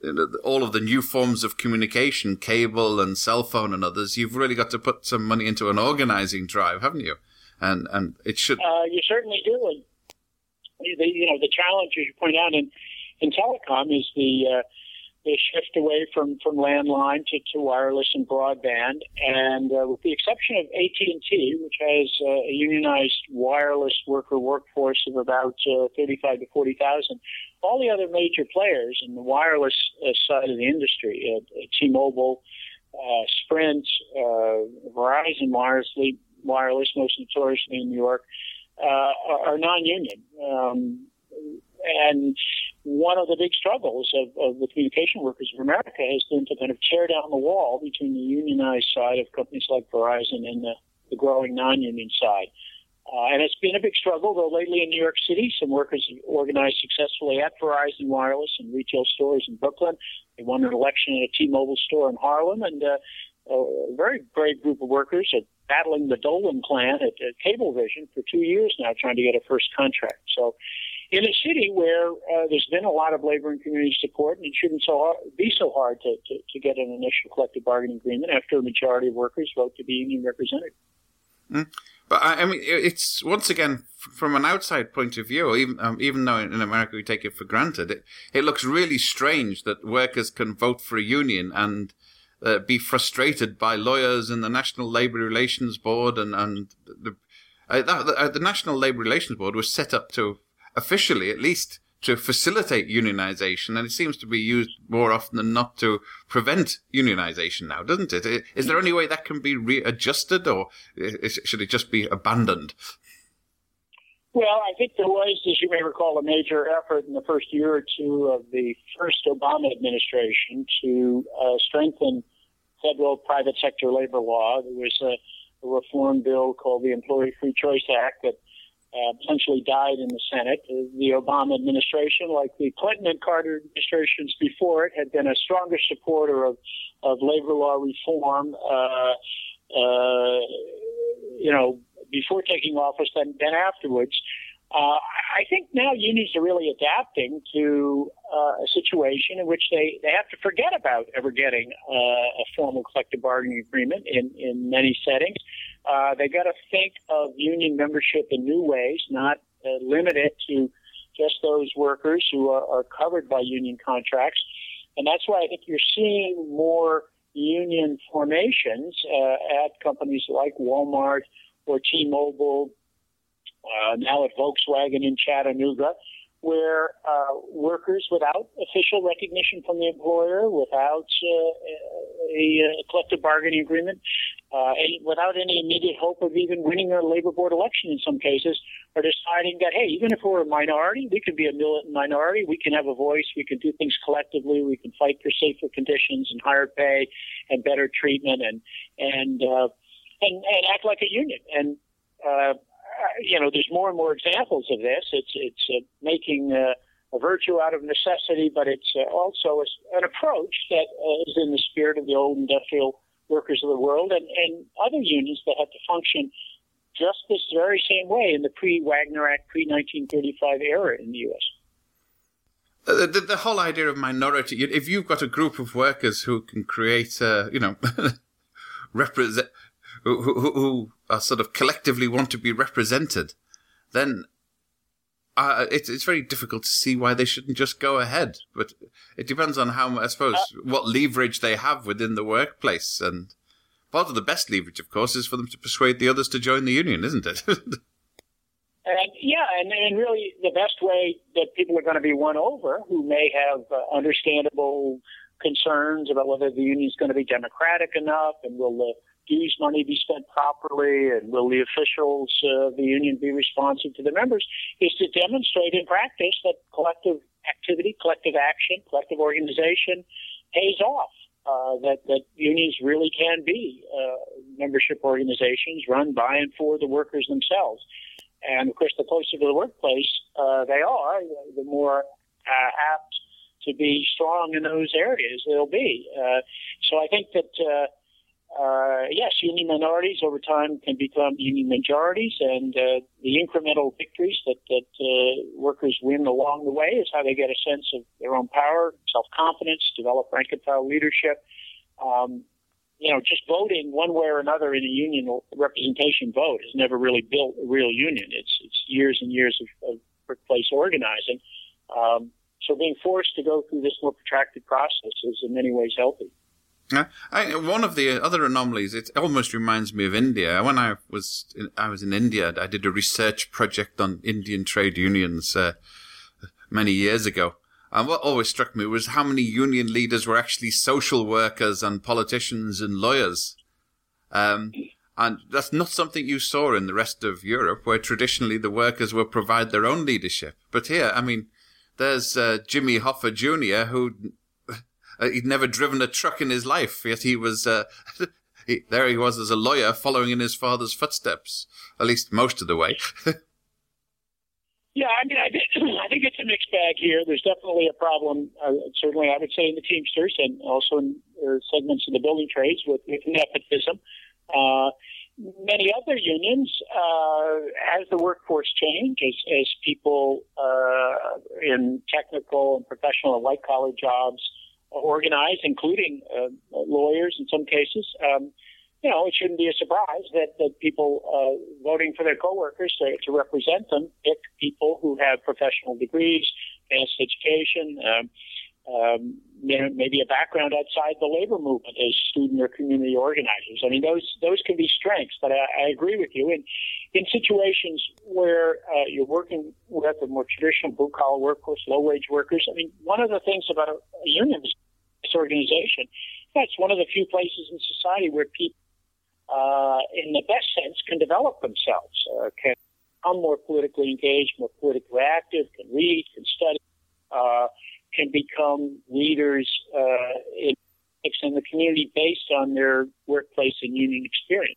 all of the new forms of communication, cable and cell phone and others, you've really got to put some money into an organizing drive, haven't you? And and it should. Uh, you certainly do. And the, you know, the challenge, as you point out, in in telecom is the uh, the shift away from, from landline to, to wireless and broadband. And uh, with the exception of A T and T, which has uh, a unionized wireless worker workforce of about uh, thirty-five to forty thousand, all the other major players in the wireless uh, side of the industry, uh, T-Mobile, uh, Sprint, uh, Verizon wirelessly, wireless, most notoriously in New York, uh, are, are non-union. Um, and one of the big struggles of, of the communication workers of America has been to kind of tear down the wall between the unionized side of companies like Verizon and the, the growing non-union side. Uh, and it's been a big struggle, though lately in New York City, some workers have organized successfully at Verizon Wireless and retail stores in Brooklyn. They won an election at a T-Mobile store in Harlem, and uh, a very brave group of workers are battling the Dolan clan at, at Cablevision for two years now, trying to get a first contract. So in a city where uh, there's been a lot of labor and community support, and it shouldn't so hard, be so hard to, to, to get an initial collective bargaining agreement after a majority of workers vote to be union represented. Mm. But I mean, it's once again from an outside point of view. Even um, even though in America we take it for granted, it it looks really strange that workers can vote for a union and uh, be frustrated by lawyers in the National Labor Relations Board, and and the uh, the, uh, the National Labor Relations Board was set up to officially, at least, to facilitate unionization, and it seems to be used more often than not to prevent unionization now, doesn't it? Is there any way that can be readjusted, or is, should it just be abandoned? Well, I think there was, as you may recall, a major effort in the first year or two of the first Obama administration to uh, strengthen federal private sector labor law. There was a, a reform bill called the Employee Free Choice Act that Uh, essentially died in the Senate. The Obama administration, like the Clinton and Carter administrations before it, had been a stronger supporter of, of labor law reform, uh, uh, you know, before taking office than, than afterwards. Uh, I think now unions are really adapting to uh, a situation in which they, they have to forget about ever getting uh, a formal collective bargaining agreement in, in many settings. Uh, they got to think of union membership in new ways, not uh, limit it to just those workers who are, are covered by union contracts. And that's why I think you're seeing more union formations uh, at companies like Walmart or T-Mobile, uh, now at Volkswagen in Chattanooga, where uh, workers without official recognition from the employer, without uh, a, a collective bargaining agreement, uh, and without any immediate hope of even winning a labor board election in some cases, are deciding that, hey, even if we're a minority, we can be a militant minority, we can have a voice, we can do things collectively, we can fight for safer conditions and higher pay and better treatment and and uh, and, and act like a union. And uh, you know, there's more and more examples of this. It's it's uh, making uh, a virtue out of necessity, but it's uh, also a, an approach that uh, is in the spirit of the old industrial workers of the world and, and other unions that have to function just this very same way in the pre-Wagner Act, pre-nineteen thirty-five era in the U S. Uh, the, the whole idea of minority, if you've got a group of workers who can create, uh, you know, represent, who, who, who are sort of collectively want to be represented, then uh, it's it's very difficult to see why they shouldn't just go ahead. But it depends on how, I suppose, uh, what leverage they have within the workplace. And part of the best leverage, of course, is for them to persuade the others to join the union, isn't it? And yeah, and, and really the best way that people are going to be won over who may have uh, understandable concerns about whether the union is going to be democratic enough and will the dues money be spent properly and will the officials of uh, the union be responsive to the members is to demonstrate in practice that collective activity, collective action, collective organization pays off, uh, that, that unions really can be uh, membership organizations run by and for the workers themselves. And, of course, the closer to the workplace uh, they are, the more uh, apt to be strong in those areas they'll be. Uh, so I think that, uh, uh, yes, union minorities over time can become union majorities, and uh, the incremental victories that, that uh, workers win along the way is how they get a sense of their own power, self-confidence, develop rank-and-file leadership. Um, You know, just voting one way or another in a union representation vote has never really built a real union. It's it's years and years of, of workplace organizing. Um, so being forced to go through this more protracted process is in many ways healthy. Uh, I, one of the other anomalies, it almost reminds me of India. When I was in, I was in India, I did a research project on Indian trade unions uh, many years ago. And what always struck me was how many union leaders were actually social workers and politicians and lawyers. Um, and that's not something you saw in the rest of Europe, where traditionally the workers will provide their own leadership. But here, I mean, there's uh, Jimmy Hoffa Junior, who uh, he'd never driven a truck in his life, yet he was, uh, he, there he was as a lawyer following in his father's footsteps, at least most of the way. Yeah, I mean, I, I think it's a mixed bag here. There's definitely a problem, uh, certainly I would say in the Teamsters and also in uh, segments of the building trades with, with nepotism. Uh, many other unions, uh, as the workforce change, as, as people uh, in technical and professional and white-collar jobs organize, including uh, lawyers in some cases, um, you know, it shouldn't be a surprise that, that people uh, voting for their coworkers to, to represent them pick people who have professional degrees, advanced education, um, um, you know, maybe a background outside the labor movement as student or community organizers. I mean, those those can be strengths, but I, I agree with you. And in situations where uh, you're working with a more traditional blue-collar workforce, low-wage workers, I mean, one of the things about a, a union, this organization, that's one of the few places in society where people Uh, in the best sense, can develop themselves, uh, can become more politically engaged, more politically active, can read, can study, uh, can become leaders uh, in, in the community based on their workplace and union experience.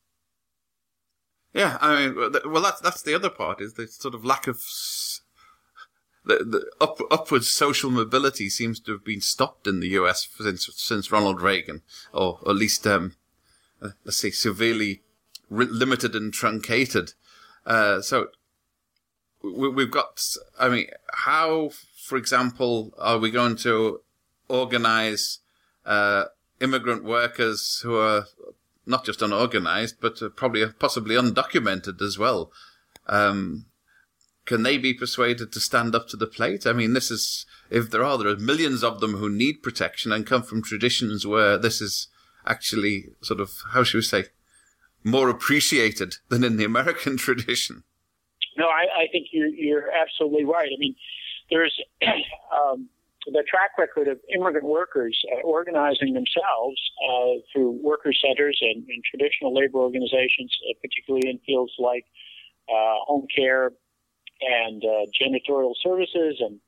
Yeah, I mean, well, that's that's the other part, is the sort of lack of the, the up, upward social mobility seems to have been stopped in the U S since since Ronald Reagan, or at least. Um, Uh, let's say, severely re- limited and truncated. Uh, so we, we've got, I mean, how, for example, are we going to organize uh, immigrant workers who are not just unorganized, but uh, probably possibly undocumented as well? Um, can they be persuaded to stand up to the plate? I mean, this is, if there are, there are millions of them who need protection and come from traditions where this is actually sort of, how should we say, more appreciated than in the American tradition. No, I, I think you're, you're absolutely right. I mean, there's um, the track record of immigrant workers uh, organizing themselves uh, through worker centers and, and traditional labor organizations, uh, particularly in fields like uh, home care and uh, janitorial services and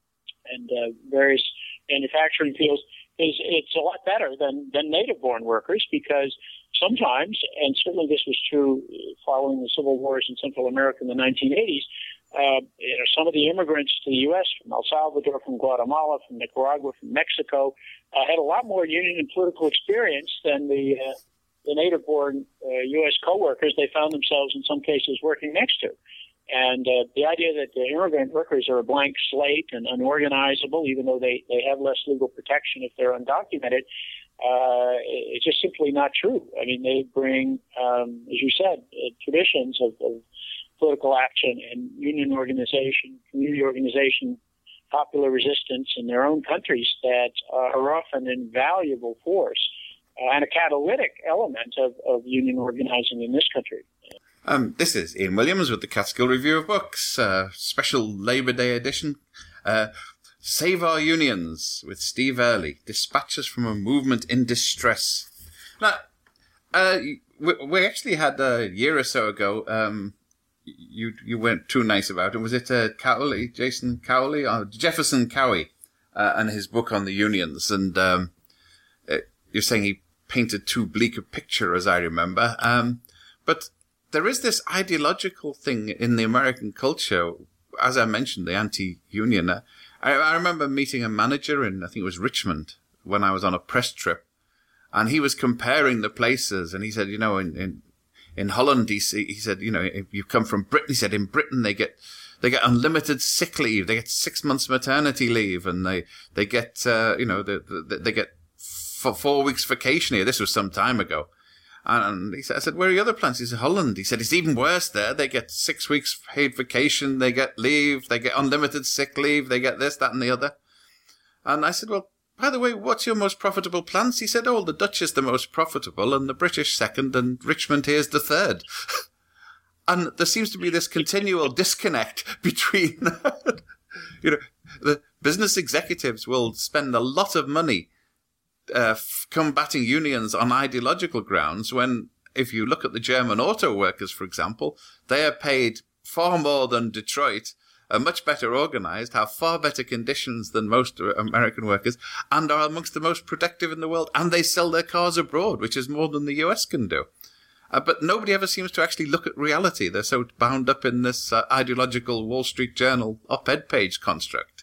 and uh, various manufacturing fields. Is it's a lot better than, than native-born workers, because sometimes, and certainly this was true following the civil wars in Central America in the nineteen eighties, uh, you know, some of the immigrants to the U S from El Salvador, from Guatemala, from Nicaragua, from Mexico, uh, had a lot more union and political experience than the, uh, the native-born uh, U S co-workers they found themselves in some cases working next to. And uh, the idea that the immigrant workers are a blank slate and unorganizable, even though they, they have less legal protection if they're undocumented, uh, it's just simply not true. I mean, they bring, um, as you said, uh, traditions of, of political action and union organization, community organization, popular resistance in their own countries that uh, are often an invaluable force uh, and a catalytic element of, of union organizing in this country. Um, this is Ian Williams with the Catskill Review of Books, uh, special Labor Day edition. Uh, Save Our Unions with Steve Early, Dispatches from a Movement in Distress. Now, uh, we, we actually had a year or so ago, um, you you weren't too nice about it. Was it uh, Cowley, Jason Cowley, or Jefferson Cowie, uh, and his book on the unions? And um, uh, you're saying he painted too bleak a picture, as I remember. Um, but there is this ideological thing in the American culture, as I mentioned, the anti-union. I, I remember meeting a manager in, I think it was Richmond, when I was on a press trip, and he was comparing the places, and he said, you know, in in, in Holland, he, he said, you know, if you come from Britain, he said, in Britain they get they get unlimited sick leave, they get six months maternity leave, and they they get, uh, you know, they, they, they get f- four weeks vacation here. This was some time ago. And he said, I said, where are the other plants? He said, Holland. He said, it's even worse there. They get six weeks paid vacation. They get leave. They get unlimited sick leave. They get this, that, and the other. And I said, well, by the way, what's your most profitable plants? He said, oh, the Dutch is the most profitable and the British second and Richmond here is the third. And there seems to be this continual disconnect between, you know, the business executives will spend a lot of money Uh, f- combating unions on ideological grounds, when if you look at the German auto workers, for example, they are paid far more than Detroit, are much better organized, have far better conditions than most American workers, and are amongst the most productive in the world, and they sell their cars abroad, which is more than the U S can do. Uh, but nobody ever seems to actually look at reality. They're so bound up in this uh, ideological Wall Street Journal op-ed page construct.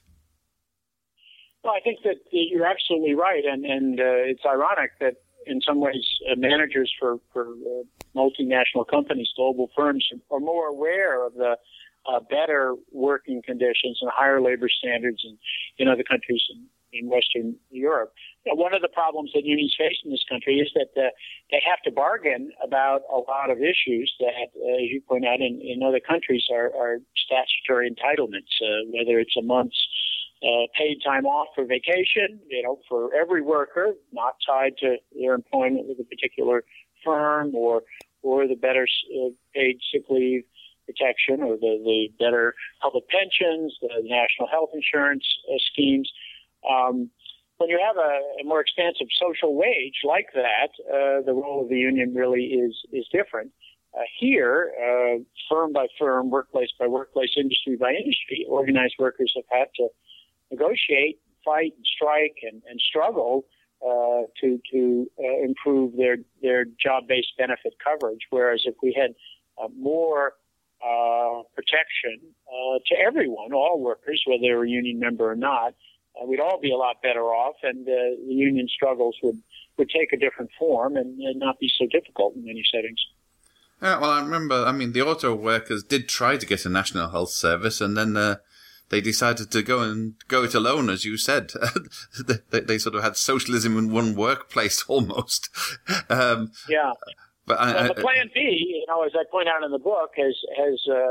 Well, I think that you're absolutely right, and and uh, it's ironic that in some ways uh, managers for for uh, multinational companies, global firms, are more aware of the uh, better working conditions and higher labor standards in, in other countries in, in Western Europe. You know, one of the problems that unions face in this country is that uh, they have to bargain about a lot of issues that, uh, as you point out, in, in other countries are, are statutory entitlements, uh, whether it's a month's Uh, paid time off for vacation, you know, for every worker, not tied to their employment with a particular firm, or or the better uh, paid sick leave protection, or the, the better public pensions, the national health insurance uh, schemes. Um, when you have a, a more expansive social wage like that, uh, the role of the union really is is different. Uh, here, uh, firm by firm, workplace by workplace, industry by industry, organized workers have had to negotiate, fight, and strike, and, and struggle uh, to to uh, improve their their job-based benefit coverage. Whereas if we had uh, more uh, protection uh, to everyone, all workers, whether they're a union member or not, uh, we'd all be a lot better off, and uh, the union struggles would, would take a different form and, and not be so difficult in many settings. Yeah, well, I remember, I mean, the auto workers did try to get a national health service, and then uh, they decided to go and go it alone, as you said. they, they sort of had socialism in one workplace almost. Um, yeah. But I, well, the Plan B, you know, as I point out in the book, has has uh,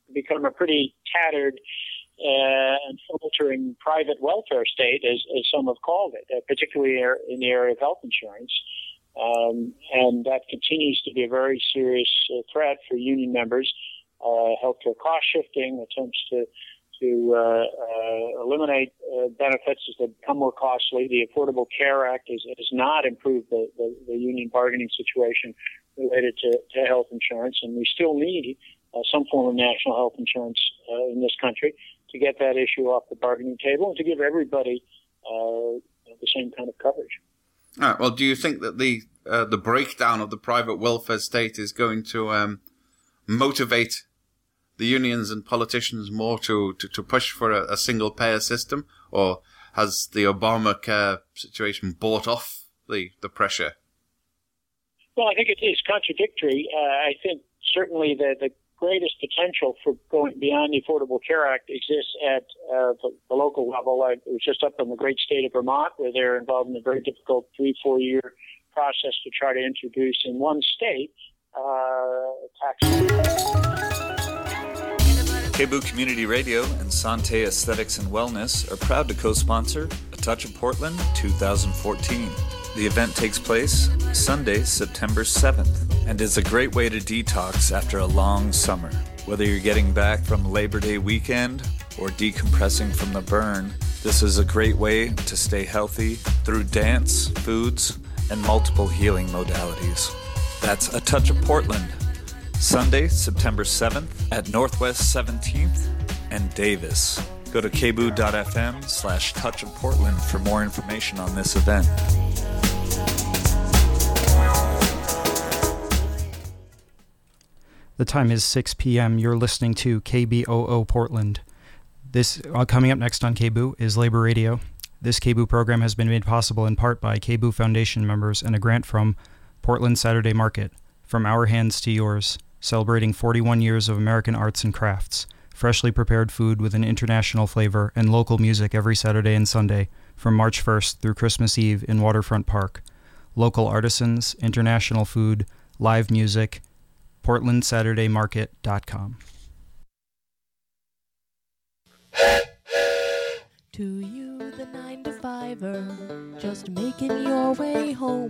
become a pretty tattered uh, and faltering private welfare state, as, as some have called it, uh, particularly in the area of health insurance. Um, and that continues to be a very serious uh, threat for union members. Uh, healthcare cost shifting, attempts to to uh, uh, eliminate uh, benefits as they become more costly. The Affordable Care Act is, has not improved the, the, the union bargaining situation related to, to health insurance, and we still need uh, some form of national health insurance uh, in this country to get that issue off the bargaining table and to give everybody uh, the same kind of coverage. All right, well, do you think that the uh, the breakdown of the private welfare state is going to um, motivate the unions and politicians more to, to, to push for a, a single-payer system, or has the Obamacare situation bought off the, the pressure? Well, I think it is contradictory. Uh, I think certainly the, the greatest potential for going beyond the Affordable Care Act exists at uh, the, the local level. I was just up in the great state of Vermont, where they're involved in a very difficult three, four-year process to try to introduce in one state uh, tax. K B O O Community Radio and Sante Aesthetics and Wellness are proud to co-sponsor A Touch of Portland twenty fourteen. The event takes place Sunday, September seventh, and is a great way to detox after a long summer. Whether you're getting back from Labor Day weekend or decompressing from the burn, this is a great way to stay healthy through dance, foods, and multiple healing modalities. That's A Touch of Portland. Sunday, September seventh at Northwest seventeenth and Davis. Go to k b o o dot f m slash touch of Portland for more information on this event. The time is six p.m. You're listening to K B O O Portland. This uh, coming up next on K B O O is Labor Radio. This K B O O program has been made possible in part by K B O O Foundation members and a grant from Portland Saturday Market. From our hands to yours. Celebrating forty-one years of American arts and crafts, freshly prepared food with an international flavor, and local music every Saturday and Sunday from March first through Christmas Eve in Waterfront Park. Local artisans, international food, live music, portland saturday market dot com. To you, the nine to fiver, just making your way home.